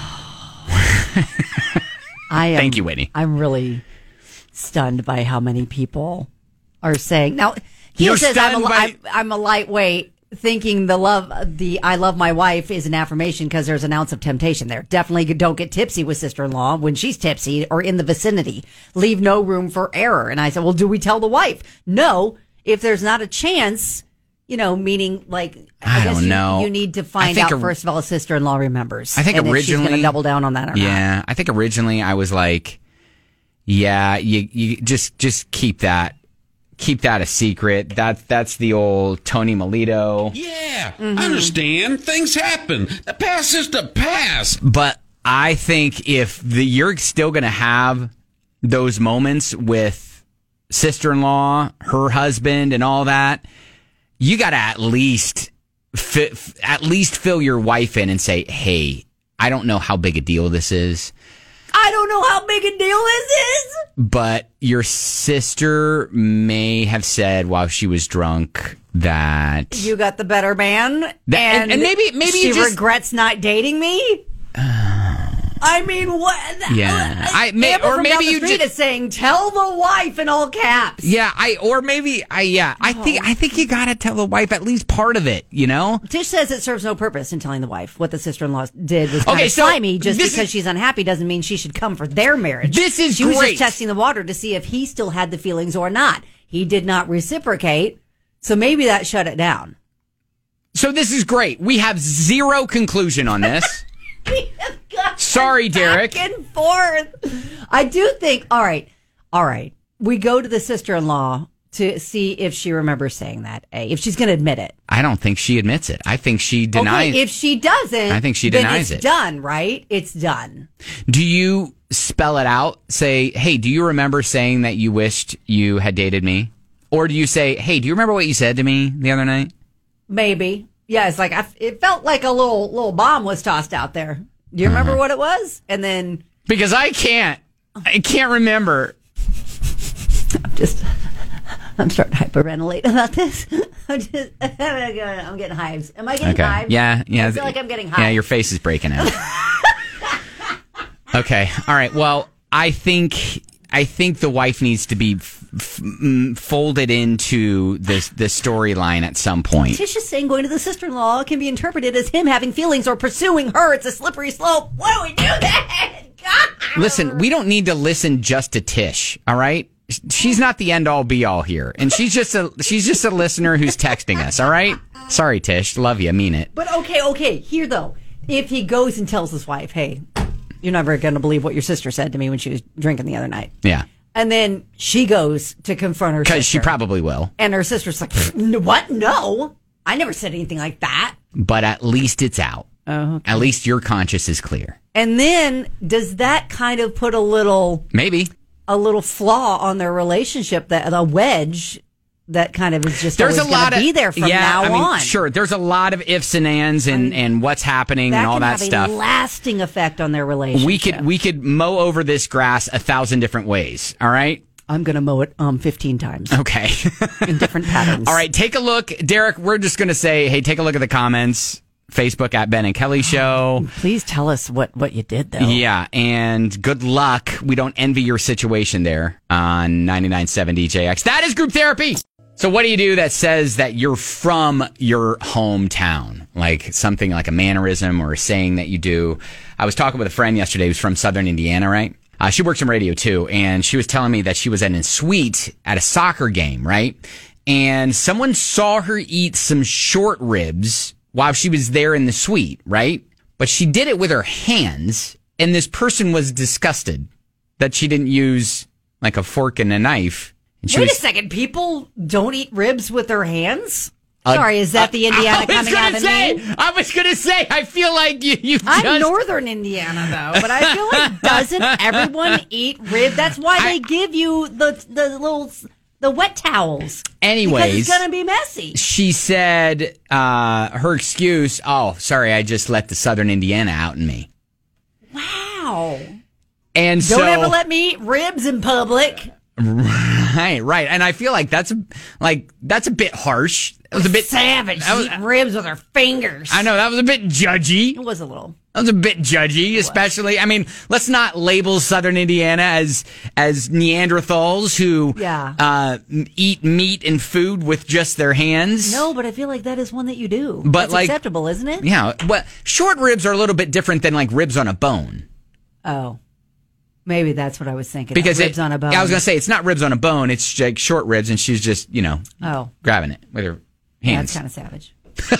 Thank you, Whitney. I'm really stunned by how many people are saying. Now, he You're says stunned by- I'm a lightweight, thinking the I love my wife is an affirmation because there's an ounce of temptation there. Definitely don't get tipsy with sister-in-law when she's tipsy or in the vicinity. Leave no room for error. And I said, well, do we tell the wife? No. If there's not a chance, meaning like, I guess don't know. You need to find think out first of all if sister-in-law remembers. I think and if she's originally- going to double down on that or not. Yeah. I think originally I was like, yeah, you just keep that a secret. That's the old Tony Melito. Yeah, I understand. Things happen. The past is the past. But I think if you're still going to have those moments with sister-in-law, her husband, and all that, you got to at least fill your wife in and say, "Hey, I don't know how big a deal this is, I don't know how big a deal this is. but your sister may have said while she was drunk that You got the better man, and maybe she you just- regrets not dating me. I mean, what? Yeah. Amber or from maybe down the you street just- is saying, "Tell the wife" in all caps. I think you got to tell the wife at least part of it, Tish says it serves no purpose in telling the wife what the sister-in-law did was kind Okay, of so slimy. Just this because is- she's unhappy doesn't mean she should come for their marriage. This is she was great. just testing the water to see if he still had the feelings or not. He did not reciprocate. So maybe that shut it down. So this is great. We have zero conclusion on this. We have got Sorry, Derek. back and forth. I do think, all right. We go to the sister-in-law to see if she remembers saying that, if she's going to admit it. I don't think she admits it. I think she denies. Okay, if she doesn't, I think she then denies it's it. done, right? It's done. Do you spell it out? Say, hey, do you remember saying that you wished you had dated me? Or do you say, hey, do you remember what you said to me the other night? Maybe. Yeah, it's like, it felt like a little bomb was tossed out there. Do you remember what it was? And then... Because I can't remember. I'm starting to hyperventilate about this. I'm getting hives. Am I getting hives? Yeah. I feel like I'm getting hives. Yeah, your face is breaking out. Okay. All right. Well, I think the wife needs to be folded into the storyline at some point. Tisha's saying going to the sister-in-law can be interpreted as him having feelings or pursuing her. It's a slippery slope. Why do we do that? God. Listen, we don't need to listen just to Tish. All right. She's not the end all be all here, and she's just a listener who's texting us. All right. Sorry, Tish. Love you. I mean it. But okay. Here though, if he goes and tells his wife, "Hey, you're never going to believe what your sister said to me when she was drinking the other night." Yeah. And then she goes to confront her sister. Because she probably will. And her sister's like, what? No, I never said anything like that. But at least it's out. Oh, okay. At least your conscience is clear. And then does that kind of put a little flaw on their relationship, that a wedge that kind of is just always going to be there from now on? Sure. There's a lot of ifs and ands and what's happening and all that stuff. That can have a lasting effect on their relationship. We could mow over this grass 1,000 different ways. All right. I'm going to mow it 15 times. Okay. In different patterns. All right. Take a look. Derek, we're just going to say, hey, take a look at the comments. Facebook at Ben and Kelly Show. Please tell us what you did, though. Yeah, and good luck. We don't envy your situation there on 99.7 DJX. That is group therapy. So what do you do that says that you're from your hometown? Like something like a mannerism or a saying that you do. I was talking with a friend yesterday who's from Southern Indiana, right? She works in radio, too, and she was telling me that she was at a suite at a soccer game, right? And someone saw her eat some short ribs while she was there in the suite, right? But she did it with her hands, and this person was disgusted that she didn't use like a fork and a knife. And Wait a second, people don't eat ribs with their hands? Sorry, is that the Indiana coming out of me? I was going to say, I feel like you I'm northern Indiana, though, but I feel like doesn't everyone eat ribs? That's why they give you the wet towels. Anyways, because it's going to be messy. She said her excuse, oh, sorry, I just let the Southern Indiana out in me. Wow. And Don't ever let me eat ribs in public. Right. And I feel like that's a bit harsh. It was a bit savage. Eating ribs with her fingers. I know, that was a bit judgy. It was a little. That was a bit judgy, especially. I mean, let's not label Southern Indiana as Neanderthals who eat meat and food with just their hands. No, but I feel like that is one that you do. But that's acceptable, isn't it? Yeah. Well, short ribs are a little bit different than like ribs on a bone. Oh. Maybe that's what I was thinking. Because ribs on a bone. I was going to say, it's not ribs on a bone. It's like short ribs, and she's just, grabbing it with her hands. That's kind of savage.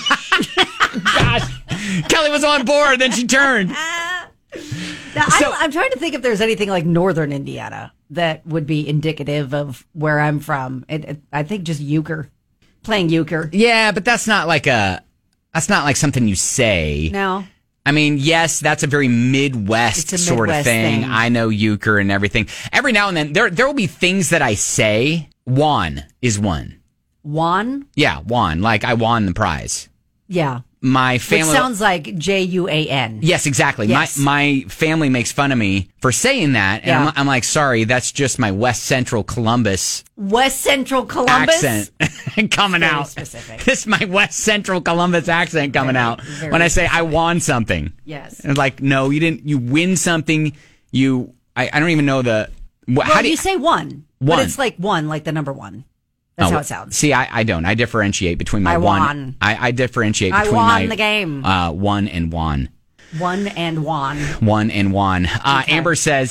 Gosh. Kelly was on board, then she turned. Now, I'm trying to think if there's anything like northern Indiana that would be indicative of where I'm from. I think just euchre. Playing euchre. Yeah, but that's not like something you say. No. I mean, yes, that's a very Midwest sort of thing. I know euchre and everything. Every now and then, there will be things that I say. Won is one. Won? Yeah, won. Like I won the prize. Yeah. My family. Which sounds like Juan. Yes, exactly. Yes. My family makes fun of me for saying that, and I'm like, sorry, that's just my West Central Columbus. West Central Columbus accent coming very out. Specific. This is my West Central Columbus accent coming out when I say I won something. Yes. And like, no, you didn't. You win something. I don't even know the. How do you say one? One. But it's like one, like the number one. That's how it sounds. See, I don't. I differentiate between my won. I differentiate between I won the game. One and won. One and won. One and won. Okay. Amber says,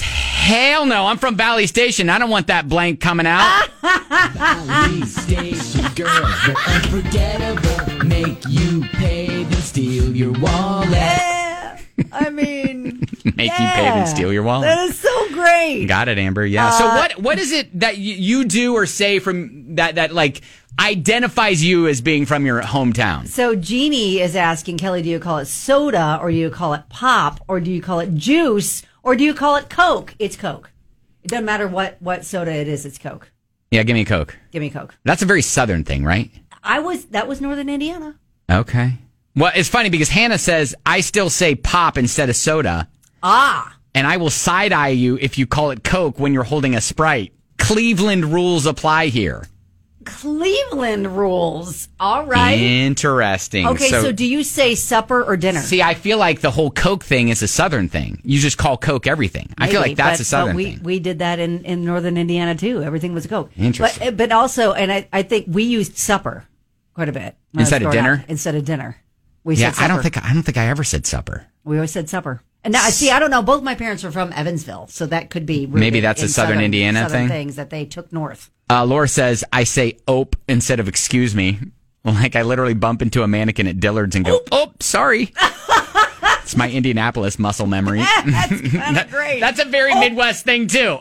Hell no, I'm from Valley Station. I don't want that blank coming out. Valley Station girls, they're unforgettable. Make you pay, then steal your wallet. Yeah. I mean, Make you pay and steal your wallet. That is so great. Got it, Amber. Yeah. So what is it that you do or say from that like identifies you as being from your hometown? So Jeannie is asking, Kelly, do you call it soda or do you call it pop or do you call it juice or do you call it Coke? It's Coke. It doesn't matter what soda it is. It's Coke. Yeah, give me a Coke. Give me Coke. That's a very Southern thing, right? That was Northern Indiana. Okay. Well, it's funny because Hannah says, I still say pop instead of soda. Ah. And I will side-eye you if you call it Coke when you're holding a Sprite. Cleveland rules apply here. Cleveland rules. All right. Interesting. Okay, so do you say supper or dinner? See, I feel like the whole Coke thing is a Southern thing. You just call Coke everything. I feel like that's a Southern thing. We did that in Northern Indiana, too. Everything was Coke. Interesting. But also, and I think we used supper quite a bit. Instead of dinner? Instead of dinner. We said supper. I don't think I ever said supper. We always said supper. And now, see, I don't know. Both my parents were from Evansville, so that could be maybe that's a Southern Indiana thing. Things that they took north. Laura says, I say ope instead of excuse me. Like I literally bump into a mannequin at Dillard's and go, oh, sorry. It's my Indianapolis muscle memory. That's kind of great. That's a very Midwest thing, too.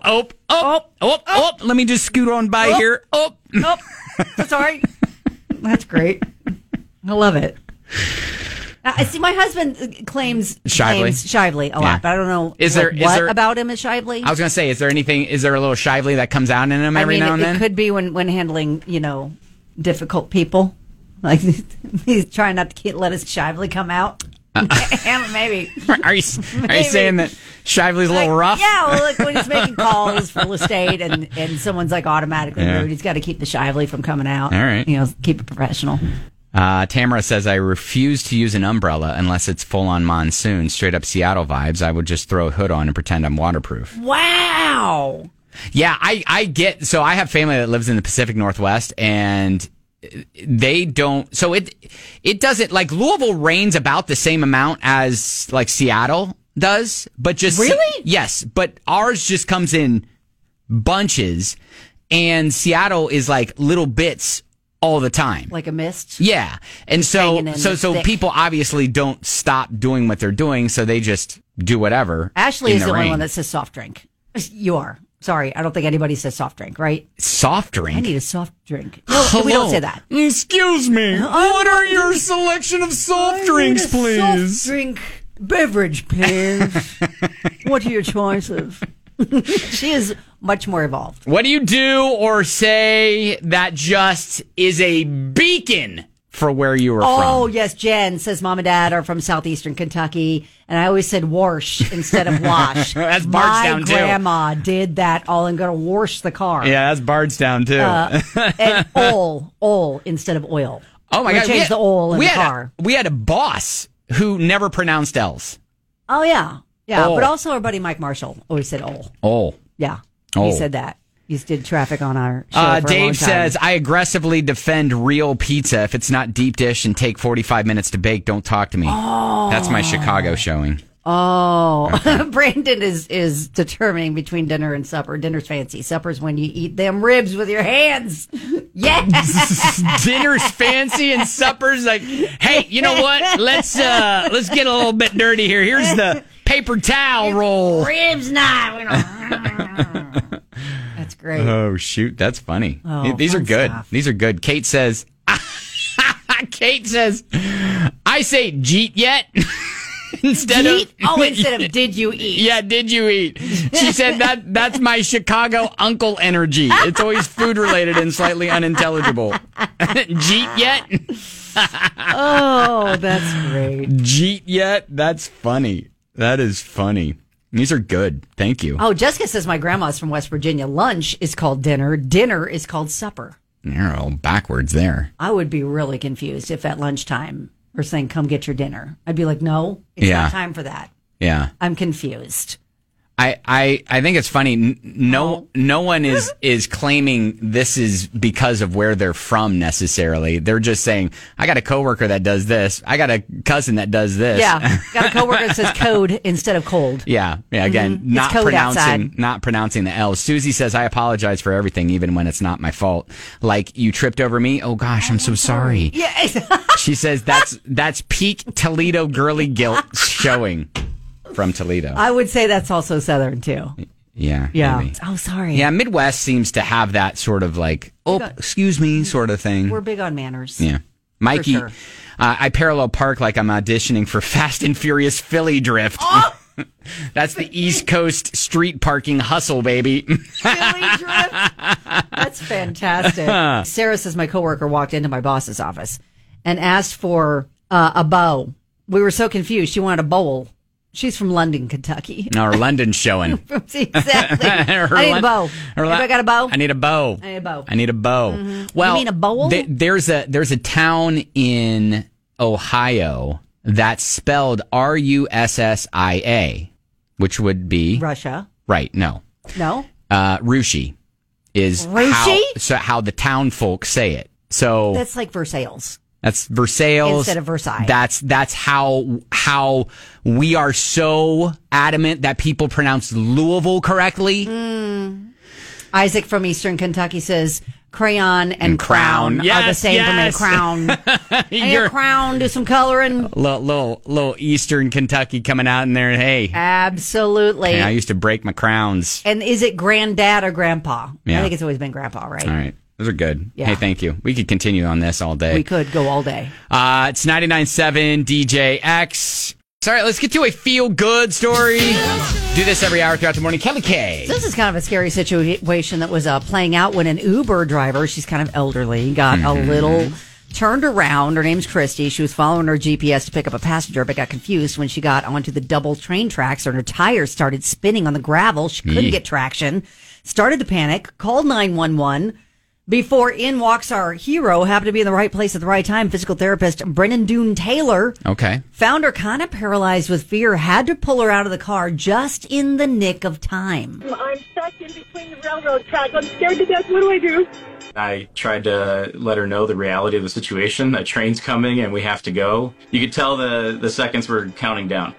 Let me just scoot on by here. Sorry. That's great. I love it. I see. My husband claims Shively a lot, but I don't know what about him is Shively. I was going to say, is there a little Shively that comes out in him every now and then? It could be when handling, difficult people. Like he's trying not to let his Shively come out. Maybe. Are you saying that Shively's a little rough? Yeah, well, like when he's making calls for real estate and someone's like automatically rude, he's got to keep the Shively from coming out. All right. Keep it professional. Tamara says, I refuse to use an umbrella unless it's full-on monsoon. Straight up Seattle vibes. I would just throw a hood on and pretend I'm waterproof. Wow. Yeah, I get... So I have family that lives in the Pacific Northwest, and they don't... So it doesn't... Like, Louisville rains about the same amount as, like, Seattle does, but just... Really? Yes, but ours just comes in bunches, and Seattle is, like, little bits all the time. Like a mist? Yeah. And so people obviously don't stop doing what they're doing, so they just do whatever. Ashley is the only one that says soft drink. You are. Sorry, I don't think anybody says soft drink, right? Soft drink? I need a soft drink. No, we don't say that. Excuse me. What are your selection of soft drinks, please? Soft drink beverage, please. What are your choices? She is much more evolved. What do you do or say that just is a beacon for where you were from? Oh, yes. Jen says mom and dad are from southeastern Kentucky, and I always said wash instead of wash. That's Bardstown, too. My grandma did that all and going to wash the car. Yeah, that's Bardstown, too. And oil instead of oil. Oh, my God. Change the oil in the car. We had a boss who never pronounced L's. Oh, yeah. Yeah, Ol. but also our buddy Mike Marshall always said ol. Ol. Yeah, Ol. he said that. He did traffic on our show for a long time. Dave says, I aggressively defend real pizza. If it's not deep dish and take 45 minutes to bake, don't talk to me. Oh. That's my Chicago showing. Oh, okay. Brandon is determining between dinner and supper. Dinner's fancy. Supper's when you eat them ribs with your hands. Yes. Dinner's fancy and supper's like, hey, you know what? Let's get a little bit dirty here. Here's the paper towel roll. Ribs night. That's great. Oh shoot, that's funny. Oh, These are good. Stuff. These are good. Kate says, I say jeet yet. Instead of did you eat? Yeah, did you eat? She said that's my Chicago uncle energy. It's always food related and slightly unintelligible. Jeet yet? Oh, that's great. Jeet yet? That's funny. That is funny. These are good. Thank you. Oh, Jessica says my grandma's from West Virginia. Lunch is called dinner. Dinner is called supper. You're all backwards there. I would be really confused if at lunchtime we're saying, come get your dinner. I'd be like, no, it's not time for that. Yeah. I'm confused. I think it's funny. No one is claiming this is because of where they're from necessarily. They're just saying, I got a coworker that does this. I got a cousin that does this. Yeah, got a coworker that says code instead of cold. Yeah. Again, not code outside. pronouncing the L. Susie says, I apologize for everything, even when it's not my fault. Like, you tripped over me. Oh gosh, I'm so sorry. Yeah. She says that's peak Toledo girly guilt showing. From Toledo. I would say that's also Southern, too. Yeah. Maybe. Oh, sorry. Yeah, Midwest seems to have that sort of like, excuse me, sort of thing. We're big on manners. Yeah. Mikey, sure. I parallel park like I'm auditioning for Fast and Furious Philly Drift. Oh! That's the East Coast street parking hustle, baby. Philly Drift? That's fantastic. Sarah says my coworker walked into my boss's office and asked for a bow. We were so confused. She wanted a bowl. She's from London, Kentucky. No, her London's showing. Exactly. I need a bow. Everybody got a bow? I need a bow. I need a bow. Mm-hmm. Well, you mean a bowl? There's a town in Ohio that's spelled Russia, which would be Russia. Right? No. Russia is how the town folk say it. So that's like Versailles. That's Versailles instead of Versailles. That's how we are so adamant that people pronounce Louisville correctly. Isaac from Eastern Kentucky says crayon and crown are the same for me. Crown. I need a crown. Do some coloring. Little Eastern Kentucky coming out in there. Hey, absolutely. Hey, I used to break my crowns. And is it granddad or grandpa? Yeah. I think it's always been grandpa, right? All right. Those are good. Yeah. Hey, thank you. We could continue on this all day. We could go all day. It's 99.7 DJX. All right, let's get to a feel-good story. Do this every hour throughout the morning. Kelly K. This is kind of a scary situation that was playing out when an Uber driver, she's kind of elderly, got a little turned around. Her name's Christy. She was following her GPS to pick up a passenger, but got confused when she got onto the double train tracks and her tires started spinning on the gravel. She couldn't get traction. Started to panic, called 911. Before in walks our hero, happened to be in the right place at the right time, physical therapist Brennan Doon Taylor. Okay. Found her kind of paralyzed with fear, had to pull her out of the car just in the nick of time. I'm stuck in between the railroad tracks. I'm scared to death. What do I do? I tried to let her know the reality of the situation. A train's coming and we have to go. You could tell the seconds were counting down.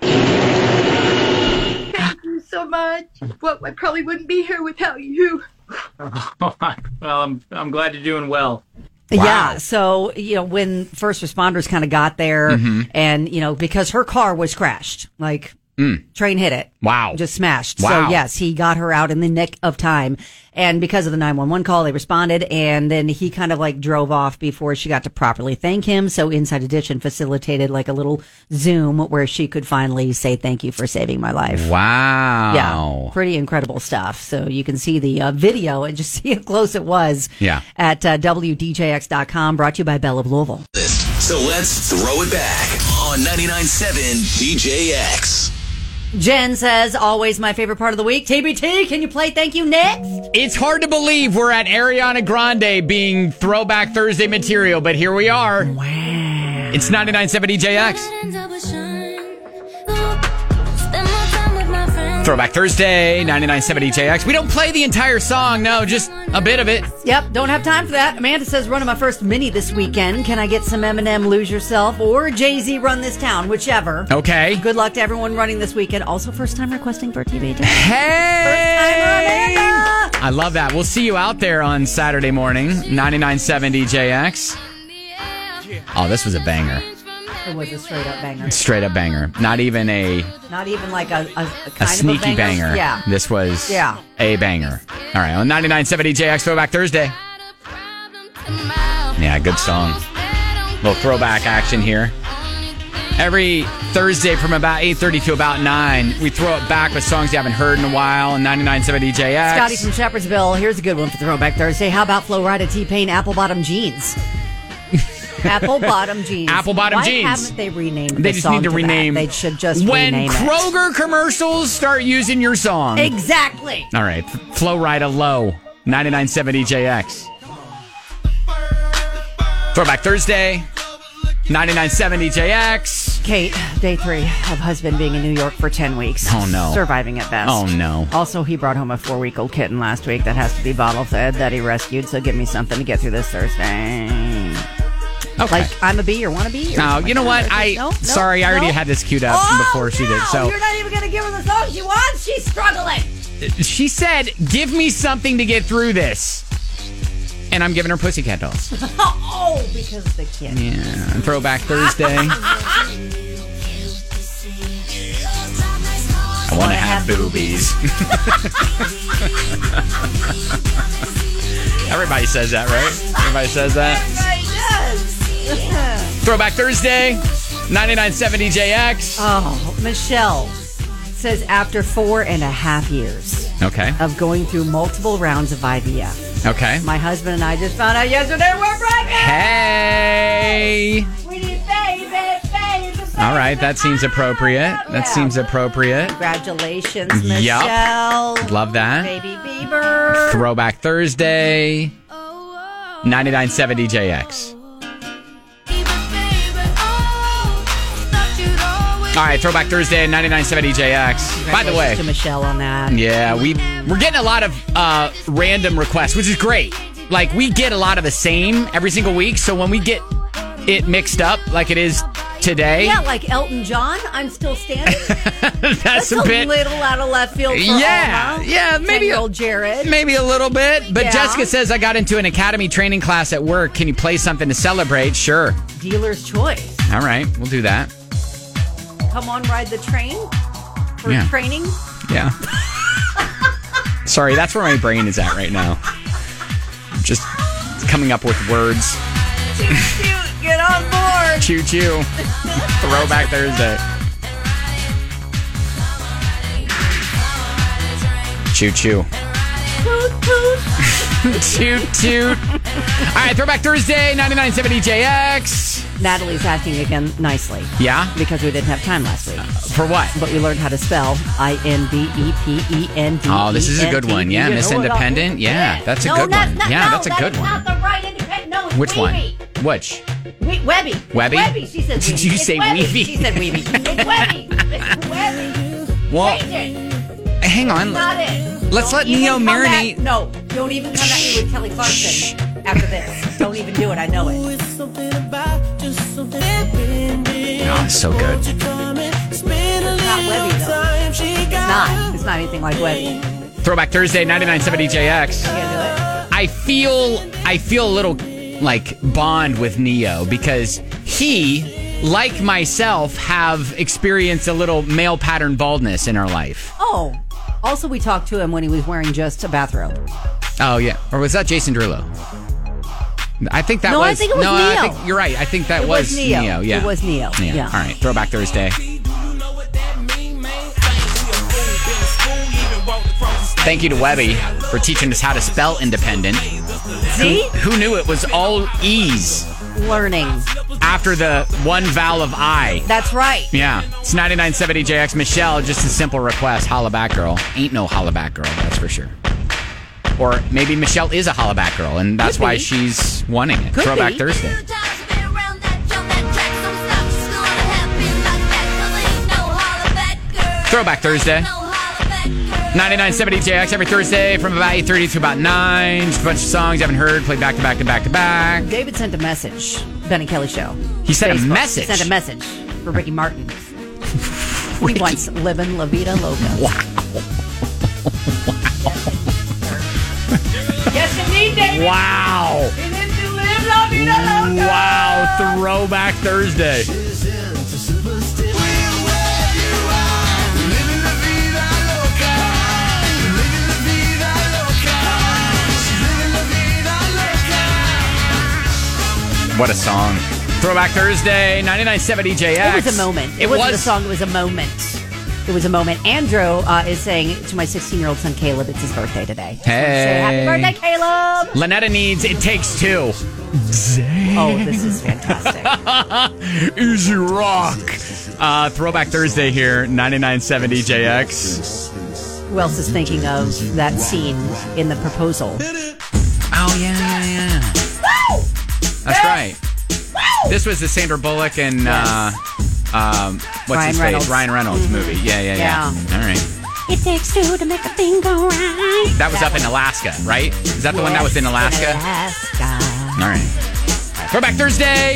Thank you so much. Well, I probably wouldn't be here without you. Well, I'm glad you're doing well. Wow. Yeah. So, when first responders kind of got there and, because her car was crashed, like train hit it. Wow. Just smashed. Wow. So, yes, he got her out in the nick of time. And because of the 911 call, they responded. And then he kind of drove off before she got to properly thank him. So Inside Edition facilitated a little Zoom where she could finally say thank you for saving my life. Wow. Yeah. Pretty incredible stuff. So you can see the video and just see how close it was at WDJX.com. Brought to you by Bell of Louisville. So let's throw it back on 99.7 DJX. Jen says, always my favorite part of the week. TBT, can you play Thank You next? It's hard to believe we're at Ariana Grande being Throwback Thursday material, but here we are. Wow. It's 99.7 DJX. Throwback Thursday, 99.7 DJX. We don't play the entire song, no, just a bit of it. Yep, don't have time for that. Amanda says, running my first mini this weekend. Can I get some Eminem, Lose Yourself, or Jay-Z, Run This Town, whichever. Okay. Good luck to everyone running this weekend. Also, first time requesting for TBT. Hey! First timer, Amanda! I love that. We'll see you out there on Saturday morning, 99.7 DJX. Oh, this was a banger. It was a straight up banger. Straight up banger. Not even like a kind a sneaky of a banger. Yeah. This was a banger. All right, on 99.7 DJX Throwback Thursday. Yeah, good song. Little throwback action here. Every Thursday from about 8:30 to about 9, we throw it back with songs you haven't heard in a while on 99.7 DJX. Scotty from Shepherdsville. Here's a good one for Throwback Thursday. How about Flo Rida, T-Pain, Apple Bottom Jeans? Apple Bottom Jeans. Apple Bottom Jeans. Why haven't they renamed They just need to rename. They should just when rename Kroger commercials start using your song. Exactly. All right. Flo Rida Low. 99.7 DJX. Throwback Thursday. 99.7 DJX. Kate, day 3 of husband being in New York for 10 weeks. Oh, no. Surviving at best. Oh, no. Also, he brought home a 4-week-old kitten last week that has to be bottle fed that he rescued, so give me something to get through this Thursday. Okay. Like, I'm a bee or want to be? No, you know what? I already had this queued up before she did. So you're not even going to give her the song she wants? She's struggling. She said, give me something to get through this. And I'm giving her Pussycat Dolls. Oh, because the kid. Yeah. Throwback Thursday. I want to have boobies. Everybody says that, right? Everybody says that. Everybody does. Throwback Thursday, 99.7 DJX. Oh, Michelle says after 4.5 years of going through multiple rounds of IVF. Okay. My husband and I just found out yesterday we're pregnant. Hey. We need baby. All right, that seems appropriate. That seems appropriate. Congratulations, Michelle. Yep. Love that. Baby Bieber. Throwback Thursday, 99.7 DJX. All right, Throwback Thursday, 99.7 DJX. By the way, to Michelle on that. Yeah, we're getting a lot of random requests, which is great. Like, we get a lot of the same every single week, so when we get it mixed up like it is today. Yeah, like Elton John, I'm Still Standing. That's a bit little out of left field for Alma. Yeah, maybe 10-year-old Jared. Maybe a little bit. But Yeah. Jessica says, I got into an academy training class at work. Can you play something to celebrate? Sure. Dealer's choice. All right, we'll do that. Come on, ride the train for Yeah. training. Yeah. Sorry, that's where my brain is at right now. Just coming up with words. Get on board. Choo choo. Throwback Thursday. Choo choo. Toot, toot. Toot toot. All right, Throwback Thursday, 99.7 DJX. Natalie's asking again nicely. Yeah? Because we didn't have time last week. For what? But we learned how to spell INDEPEND. Oh, this is a good one. Yeah, Miss Independent. Yeah, that's a good one. Yeah, that's a good one. Not the right independent. No, it's Which one? Weeby. Which? Webby. Webby? Webby. She said Weeby. Did you It's say Webby. Weeby? She said Weeby. It's Webby. It's Webby. Well, Change it. hang on. Not it. Let's Don't let Neo even come marinate. back- No, don't even come at me with Kelly Clarkson after this. Don't even do it. I know it. Oh, it's so good. It's not Webby, though. It's not. It's not anything like Webby. Throwback Thursday, 99.7 DJX. You can't do it. I feel a little like bond with Neo because he, like myself, have experienced a little male pattern baldness in our life. Oh. Also, we talked to him when he was wearing just a bathrobe. Oh yeah, or was that Jason Derulo? I think that No, was. I think it was no, Neo. I think you're right. I think that It was Neo. Yeah, It was Neo. Yeah. All right, Throwback Thursday. Thank you to Webby for teaching us how to spell independent. See? Who knew it was all E's Learning. after the one vowel of I? That's right. Yeah. It's 99.7 DJX. Michelle, just a simple request. Holla back girl. Ain't no holla back girl, that's for sure. Or maybe Michelle is a holla back girl, and that's Could why be. she's wanting it. Could Throwback be. Thursday. Throwback Thursday. 99.7 DJX every Thursday from about 8:30 to about 9. Just a bunch of songs you haven't heard, played back to back to back to back. David sent a message. Ben and Kelly Show. He sent a Facebook. message? Sent a message for Ricky Martin. He wants Livin' La Vida Loca. Yes, indeed, David. Wow. He lives to live La Vida Loca. Wow. Throwback Thursday. What a song. Throwback Thursday, 99.7 DJX. It was a moment. It wasn't a song. It was a moment. It was a moment. Andrew is saying to my 16-year-old son, Caleb, it's his birthday today. So say happy birthday, Caleb. Lynetta needs It Takes Two. Oh, this is fantastic. Easy rock. Throwback Thursday here, 99.7 DJX. Who else is thinking of that scene in The Proposal? Oh, yeah. That's right. This was the Sandra Bullock and what's Ryan his Reynolds. face? Ryan Reynolds movie. Yeah. All right. It takes two to make a thing go right. That was up in Alaska, right? Is that the one that was in Alaska? All right. Throwback Thursday.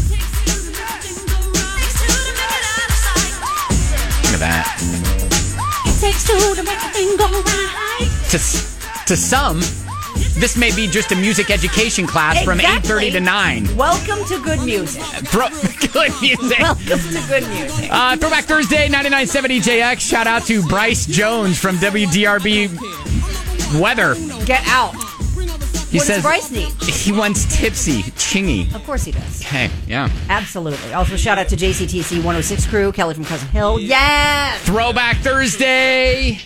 Look at that. It takes two to make a thing go right. To some, this may be just a music education class from 8:30 to 9. Welcome to good music. Good music. Welcome to good music. Throwback Thursday, 99.7 EJX. Shout out to Bryce Jones from WDRB Weather. Get out. He What says does Bryce need? he wants tipsy, chingy. Of course he does. Okay, yeah. Absolutely. Also, shout out to JCTC 106 crew, Kelly from Cousin Hill. Yes! Throwback Thursday.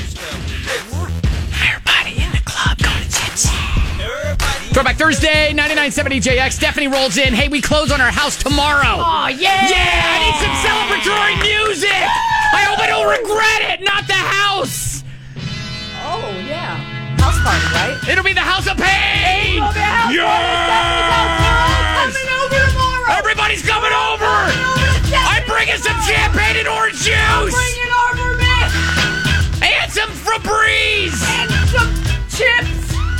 Everybody in the club going tipsy. Throwback Thursday, 99.7 EJX. Stephanie rolls in. Hey, we close on our house tomorrow. Oh, yeah! Yeah, I need some celebratory music. I hope I don't regret it. Not the house. Oh, yeah. House party, right? It'll be the House of Pain. It'll be a house Yes! party. Coming over tomorrow. Everybody's coming over. I'm bringing some champagne and orange juice. Bring it over, man. And some Febreze. And some chips.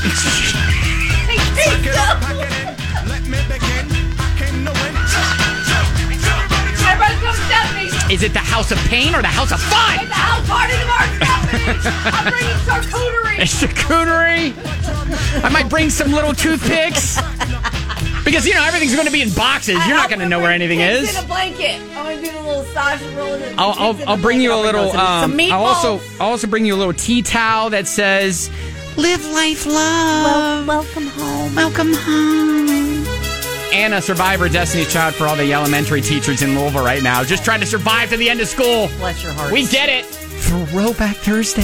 Everybody come Stephanie. Is it the House of Pain or the House of Fun? It's a house party tomorrow, Stephanie. I'm bringing charcuterie. Charcuterie. I might bring some little toothpicks. Because, everything's going to be in boxes. You're not going to know where anything is. In a blanket. I'm going to do a little sausage roll in it. I'll bring you a little. Some meatballs. I'll also bring you a little tea towel that says, "Live life, love. Welcome home. Welcome home." Anna, survivor, Destiny's Child for all the elementary teachers in Louisville right now, just trying to survive to the end of school. Bless your heart. We get it. Throwback Thursday.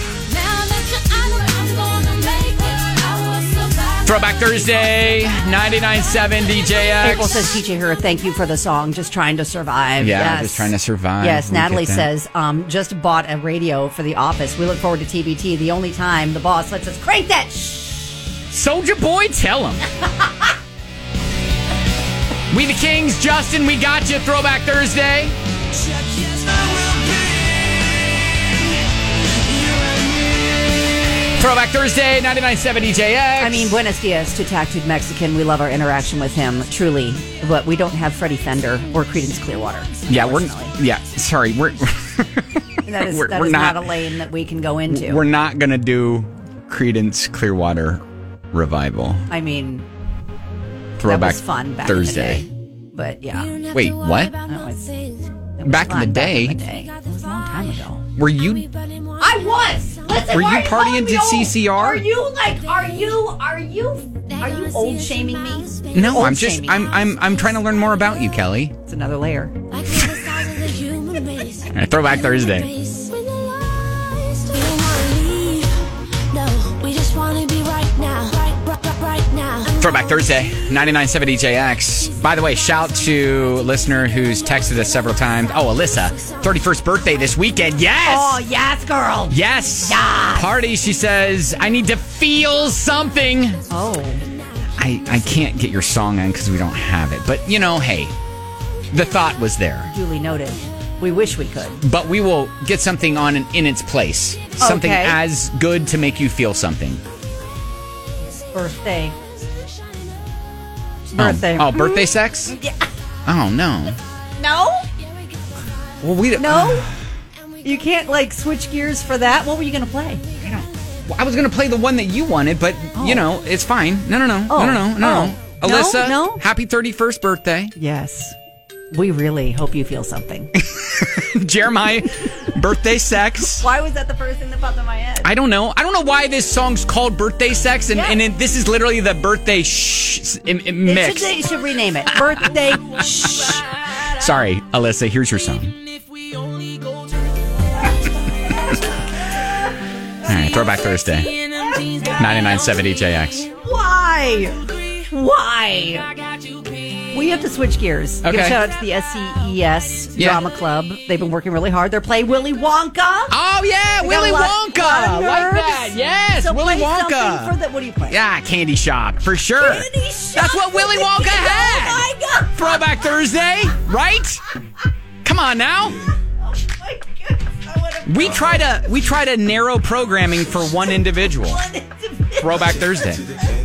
Throwback Thursday, 99.7 DJX. April says, teacher here, thank you for the song, Just Trying to Survive. Yeah, yes. just trying to survive. Yes, We Natalie get that. says, just bought a radio for the office. We look forward to TBT. The only time the boss lets us crank that. Soldier Boy, tell him. We the Kings, Justin, we got you. Throwback Thursday. Throwback Thursday, 99.7 EJX. I mean, buenos dias to Tattooed Mexican. We love our interaction with him, truly. But we don't have Freddie Fender or Creedence Clearwater. Yeah, we're That is, we're that is not- not a lane that we can go into. we're not gonna do Creedence Clearwater Revival. I mean, Throwback that was fun back Thursday. in the day. But yeah. Wait, what? No, it was Back in fun the day? It was a long time ago. Were you? I was. Listen, Were why you are calling partying me to old? CCR? Are you old shaming me? No, Old I'm just shaming. I'm trying to learn more about you, Kelly. It's another layer. All right, Throwback Thursday. Throwback Thursday, 99.7 DJX. By the way, shout to a listener who's texted us several times. Oh, Alyssa, 31st birthday this weekend. Yes! Oh, yes, girl. Yes! Yes. Party, she says, I need to feel something. Oh. I can't get your song on because we don't have it. But, hey, the thought was there. Duly noted. We wish we could. But we will get something on in its place. Something Okay. as good to make you feel something. Birthday. Birthday. Oh, birthday sex? Yeah. Oh, no. No? Well, we No? You can't, switch gears for that? What were you going to play? I was going to play the one that you wanted, but, it's fine. No. Oh. Alyssa, No? happy 31st birthday. Yes. We really hope you feel something. Jeremiah, birthday sex. Why was that the first thing that popped in my head? I don't know. I don't know why this song's called Birthday Sex, and, Yeah. this is literally the birthday mix. You should rename it. Birthday shh. Sorry, Alyssa, here's your song. All right, Throwback Thursday. 99.7 EJX. Why? We have to switch gears. Give a Okay. shout out to the SCES Yeah. Drama Club. They've been working really hard. They're playing Willy Wonka. Oh, yeah, They got Willy a lot Wonka. of Like nerves. that. Yes, So Willy play Wonka. something for what do you play? Yeah, Candy Shop, for sure. Candy Shop That's what Willy with the Wonka kids. had. Oh, my God. Throwback Thursday, right? Come on now. We try to narrow programming for one individual. Throwback Thursday.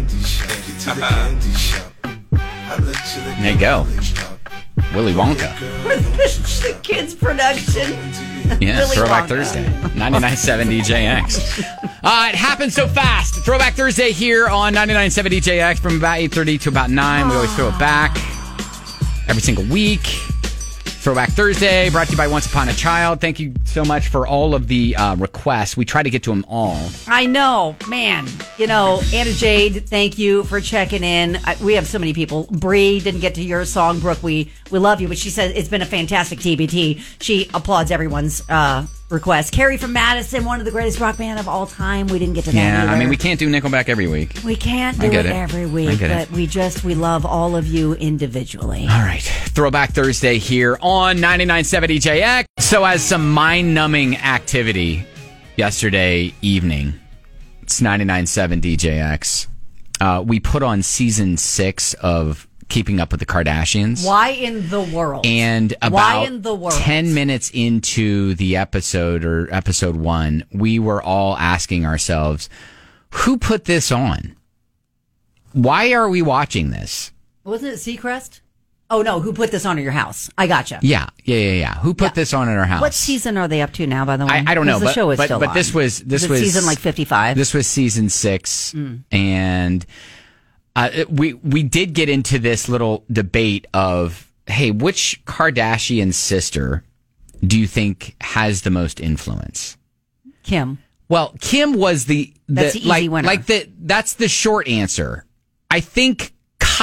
There you go. Willy Wonka. The kids' production. Yeah, Willy Throwback Wonka. Thursday. 99.7 DJX. It happened so fast. Throwback Thursday here on 99.7 DJX from about 8:30 to about 9. We always throw it back every single week. Throwback Thursday, brought to you by Once Upon a Child. Thank you so much for all of the requests. We try to get to them all. I know, man. You know, Anna Jade, thank you for checking in. We have so many people. Bree didn't get to your song, Brooke. We love you, but she says it's been a fantastic TBT. She applauds everyone's request. Carrie from Madison, one of the greatest rock band of all time. We didn't get to that Yeah, either. I mean, we can't do Nickelback every week. We can't do it every week, but we love all of you individually. All right. Throwback Thursday here on 99.7 DJX. So as some mind-numbing activity yesterday evening, it's 99.7 DJX. We put on season 6 of Keeping Up with the Kardashians. Why in the world? And Why in the world? 10 minutes into the episode, or episode 1, we were all asking ourselves, who put this on? Why are we watching this? Wasn't it Seacrest? Oh, no. Who put this on at your house? I gotcha. Yeah. Who put this on in our house? What season are they up to now, by the way? I don't know. The show is but still on. this was season like 55. This was season 6, and we did get into this little debate of, hey, which Kardashian sister do you think has the most influence? Kim. Well, Kim was that's the easy winner. That's the short answer. I think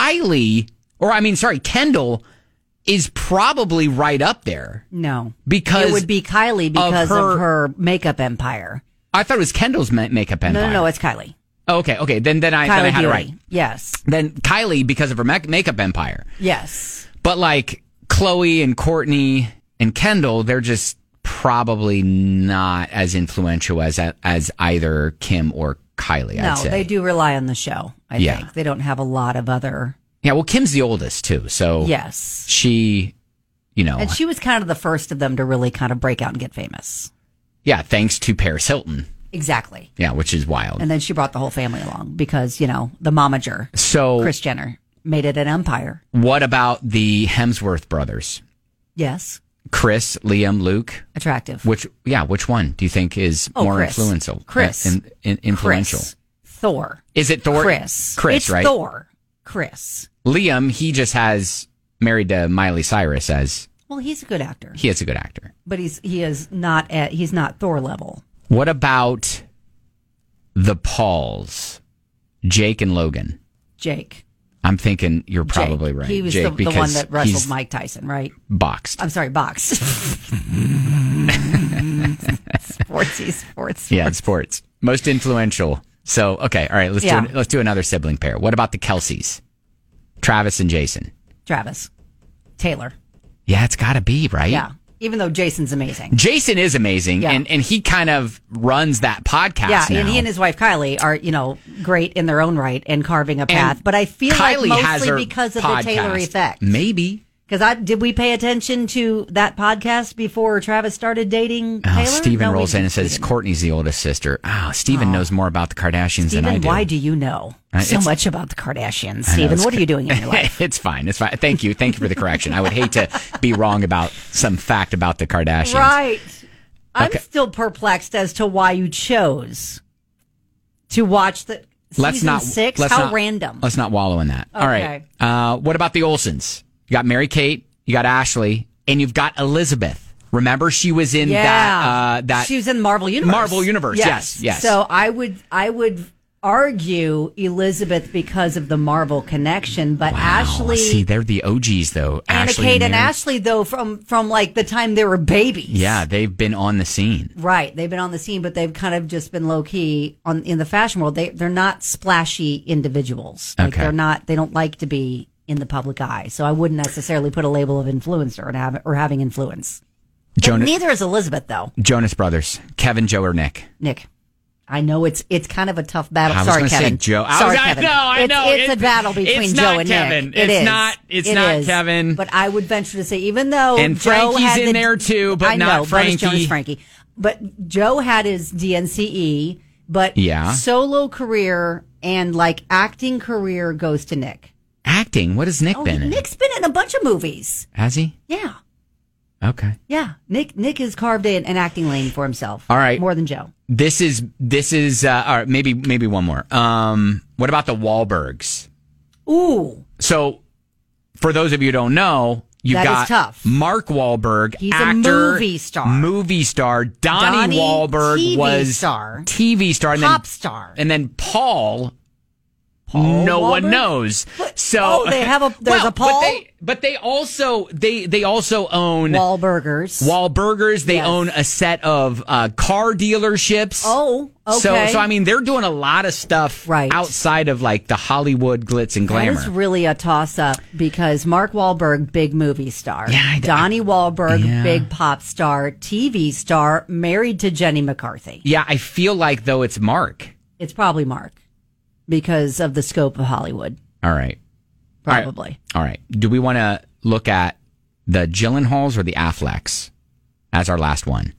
Kendall is probably right up there. No. Because it would be Kylie because of her makeup empire. I thought it was Kendall's makeup empire. No, it's Kylie. Okay. Then I had it right. Yes. Then Kylie because of her makeup empire. Yes. But like Khloe and Kourtney and Kendall, they're just probably not as influential as either Kim or Kylie, I'd say. No, they do rely on the show, I think. They don't have a lot of other... Yeah, well, Kim's the oldest, too, so... Yes. She, And she was kind of the first of them to really kind of break out and get famous. Yeah, thanks to Paris Hilton. Exactly. Yeah, which is wild. And then she brought the whole family along because, the momager, Kris Jenner, made it an empire. What about the Hemsworth brothers? Yes. Chris, Liam, Luke. Attractive. Which one do you think is more Chris. influential? Chris. Influential. Chris. Thor. Is it Thor? Chris, it's right? Thor. Chris. Liam, he just has married to Miley Cyrus as... Well, he's a good actor. He is a good actor. But he's not Thor level. What about the Pauls? Jake and Logan. Jake. I'm thinking you're probably right. He was Jake, the one that wrestled Mike Tyson, right? Boxed. I'm sorry, boxed. Sports. Yeah, sports. Most influential. So, okay, all right, let's do another sibling pair. What about the Kelseys? Travis and Jason. Travis. Taylor. Yeah, it's got to be, right? Yeah. Even though Jason's amazing. Jason is amazing, and he kind of runs that podcast now. And he and his wife Kylie are, great in their own right and carving a path. But I feel Kylie like has mostly because of podcast. the Taylor effect. Maybe. Because did we pay attention to that podcast before Travis started dating Taylor? Steven rolls in and says Kourtney's the oldest sister. Steven knows more about the Kardashians than I do. Why do you know so much about the Kardashians? Steven, what are you doing in your life? It's fine. Thank you for the correction. I would hate to be wrong about some fact about the Kardashians. Right. I'm still perplexed as to why you chose to watch the season 6. How random. Let's not wallow in that. Okay. All right. What about the Olsens? You got Mary-Kate, you got Ashley, and you've got Elizabeth. Remember, she was in that. She was in Marvel Universe. Marvel Universe, yes. So I would argue Elizabeth because of the Marvel connection, but Ashley. See, they're the OGs though. Anna Kate and Ashley though from like the time they were babies. Yeah, they've been on the scene. Right, they've been on the scene, but they've kind of just been low key in the fashion world. They're not splashy individuals. Like okay. They don't like to be in the public eye. So I wouldn't necessarily put a label of influencer or having influence. Neither is Elizabeth, though. Jonas Brothers. Kevin, Joe, or Nick? Nick. I know it's kind of a tough battle. I was Sorry, gonna say Kevin. Joe. Sorry, I Kevin. know, I know. It's a battle between it's Joe not and Kevin. Nick. It's is. not Kevin. But I would venture to say, even though And Joe Frankie's had in there too, but I not know, Frankie. Bonus Jonas Frankie. But Joe had his DNCE, but Yeah. solo career and like acting career goes to Nick. Acting? What has Nick been in? Nick's been in a bunch of movies. Has he? Yeah. Okay. Yeah. Nick has carved an acting lane for himself. All right. More than Joe. This is all right, maybe one more. What about the Wahlbergs? Ooh. So, for those of you who don't know, you've That got is tough. Mark Wahlberg, He's actor, a movie star. Movie star. Donnie Wahlberg TV was star. TV star. And Pop then, star. And then Paul no Wahlberg? one knows. So they have there's a Paul. But they also own Wahlburgers. They Yes. own a set of car dealerships. Oh, okay. So I mean, they're doing a lot of stuff outside of like the Hollywood glitz and glamour. That is really a toss-up because Mark Wahlberg, big movie star. Yeah, Donnie Wahlberg, Yeah. big pop star, TV star, married to Jenny McCarthy. Yeah, I feel like though it's Mark. It's probably Mark because of the scope of Hollywood. All right. Probably. All right. Do we want to look at the Gyllenhaals or the Afflecks as our last one?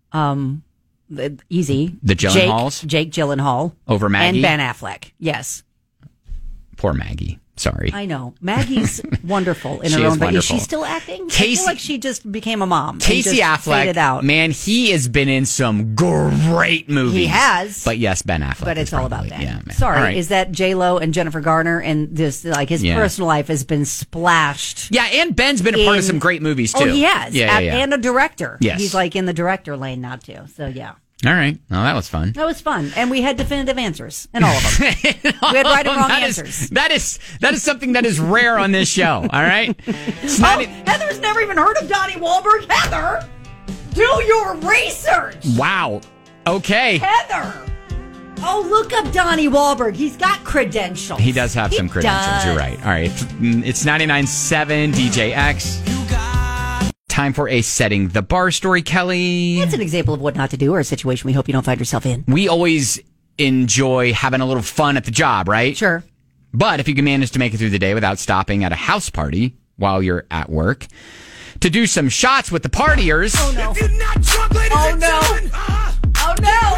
Easy. The Gyllenhaals? Jake Gyllenhaal. Over Maggie? And Ben Affleck. Yes. Poor Maggie. Sorry. I know. Maggie's wonderful in She her is own, but is wonderful. she still acting? I Casey- feel like she just became a mom. and Casey just faded Affleck, out. man, he has been in some great movies. He has. But yes, Ben Affleck. But it's is all probably- about that. Yeah, man. Sorry, All right. is that J-Lo and Jennifer Garner and this, like, his Yeah. personal life has been splashed. Yeah, and Ben's been a part of some great movies, too. Oh, he has. Yeah. And a director. Yes. He's, like, in the director lane now, too. So, yeah. All right. Well, that was fun. That was fun. And we had definitive answers in all of them. We had right and wrong answers. That is something that is rare on this show, all right? It's not Heather's never even heard of Donnie Wahlberg. Heather, do your research. Wow. Okay. Heather. Oh, look up Donnie Wahlberg. He's got credentials. He does have some credentials. does. You're right. All right. It's 99.7 DJX. Time for a Setting the Bar story, Kelly. It's an example of what not to do or a situation we hope you don't find yourself in. We always enjoy having a little fun at the job, right? Sure. But if you can manage to make it through the day without stopping at a house party while you're at work, to do some shots with the partiers. Oh, no. Oh, no. Oh,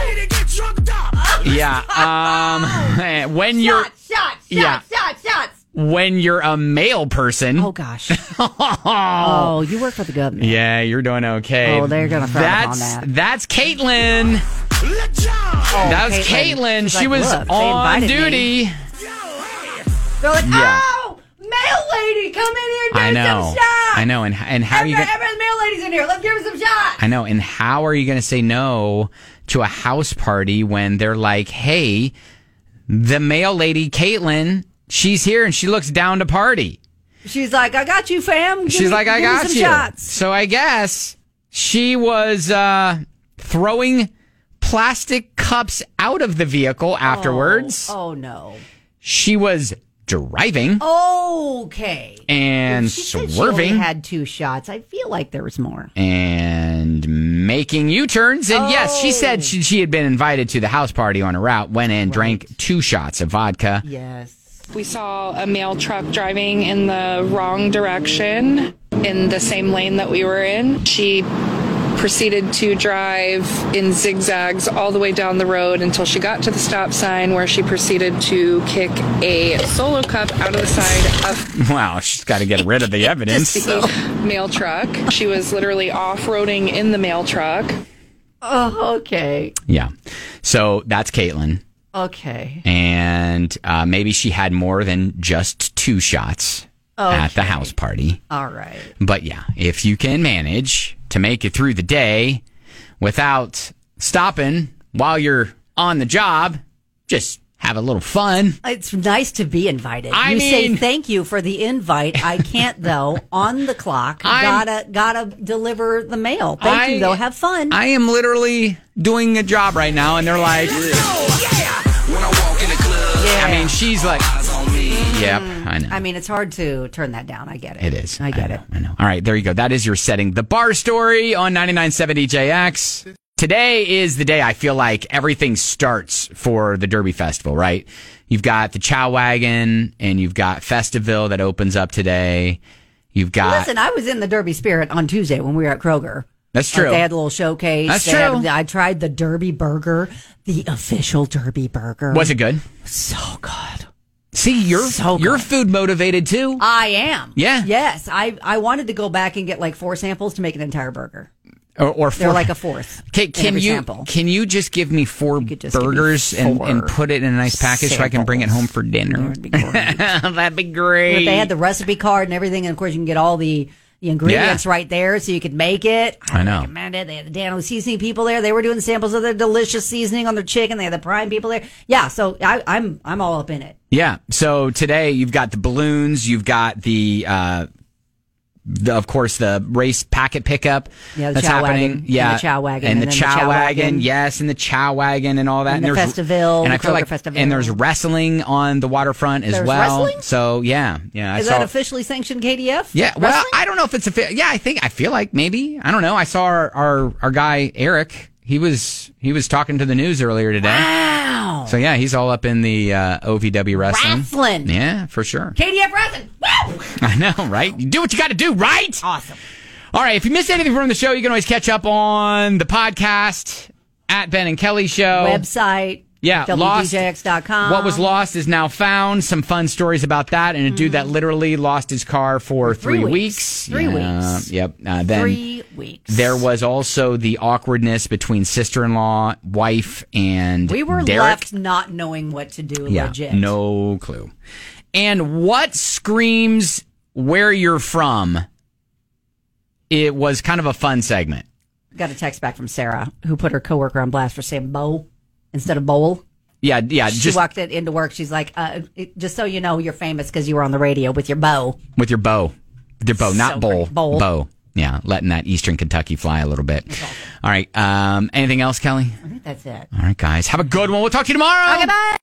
no. Yeah. When you're Shots. when you're a male person. Oh, gosh. Oh, you work for the government. Yeah, you're doing okay. Oh, they're gonna frown upon that. That's Caitlin. Oh, That was Caitlin. She's She like, was "Look, they on invited me." duty. They're like, Yeah. oh, mail lady, come in here and I give know. some shots. I know. And how are you going Every mail lady's in here. Let's give her some shots. I know. And how are you going to say no to a house party when they're like, hey, the mail lady, Caitlin, she's here and she looks down to party. She's like, I got you, fam. She's like, I got some you. shots. So I guess she was throwing plastic cups out of the vehicle afterwards. Oh, no. She was driving Okay. and She said she swerving only had 2 shots. I feel like there was more. and making U-turns. And yes, she said she had been invited to the house party on a route, went in, drank 2 shots of vodka. Yes. We saw a mail truck driving in the wrong direction in the same lane that we were in. She proceeded to drive in zigzags all the way down the road until she got to the stop sign, where she proceeded to kick a Solo cup out of the side of Wow, she's got to get rid of the evidence. the mail truck. She was literally off-roading in the mail truck. Oh, okay. Yeah. So that's Caitlin. Okay. And maybe she had more than just 2 shots at the house party. All right. But yeah, if you can manage to make it through the day without stopping while you're on the job, just have a little fun. It's nice to be invited. I you say mean- thank you for the invite. I can't though. On the clock. Gotta deliver the mail. Thank you though. Have fun. I am literally doing a job right now, and they're like, I mean, she's like, yep, I know. I mean, it's hard to turn that down. I get it. It is. I get it. I know. All right, there you go. That is your Setting the Bar story on 99.7 DJX. today is the day I feel like everything starts for the Derby Festival, right? You've got the Chow Wagon and you've got Festiville that opens up today. You've got... Listen, I was in the Derby spirit on Tuesday when we were at Kroger. That's true. They had a little showcase. That's true. I tried the Derby burger, the official Derby burger. Was it good? So good. See, you're food motivated too. I am. Yeah. Yes. I wanted to go back and get like 4 samples to make an entire burger. Or they're four. like a fourth. Can you just give me 4 burgers and put it in a nice package so I can bring it home for dinner? That'd be great. That'd be great. But they had the recipe card and everything, and of course you can get all the ingredients right there, so you could make it. I know. Recommend it. They had the Dano seasoning people there. They were doing samples of their delicious seasoning on their chicken. They had the Prime people there. Yeah, so I'm all up in it. Yeah. So today you've got the balloons. You've got the of course, the race packet pickup that's Chow happening. Wagon, yeah, and the Chow Wagon, and the Chow Wagon. Yes, and the Chow Wagon and all that. And the Festiville, and the I feel like, Festival. and there's wrestling on the waterfront as well. Wrestling? So yeah. Is that officially sanctioned KDF? Yeah. Wrestling? Well, I don't know if it's I feel like maybe. I don't know. I saw our guy Eric. He was talking to the news earlier today. Wow. So yeah, he's all up in the OVW wrestling. Yeah, for sure. KDF wrestling. Woo! I know, right? You do what you got to do, right? Awesome. All right. If you missed anything from the show, you can always catch up on the podcast at Ben and Kelly Show Website. Yeah, WDJX.com. What was lost is now found. Some fun stories about that, and a dude that literally lost his car for 3 weeks. 3 weeks. Yep. Then 3 weeks. There was also the awkwardness between sister-in-law, wife, and we were Derek. left not knowing what to do. Yeah, legit. no clue. And what screams where you're from? It was kind of a fun segment. Got a text back from Sarah, who put her coworker on blast for saying "bow" instead of "bowl." Yeah. She walked into work. She's like, "Just so you know, you're famous because you were on the radio with your bow." With your bow, not bowl. Great. Bowl. Bow. Yeah, letting that Eastern Kentucky fly a little bit. Okay. All right. Anything else, Kelly? I think that's it. All right, guys. Have a good one. We'll talk to you tomorrow. Okay, bye.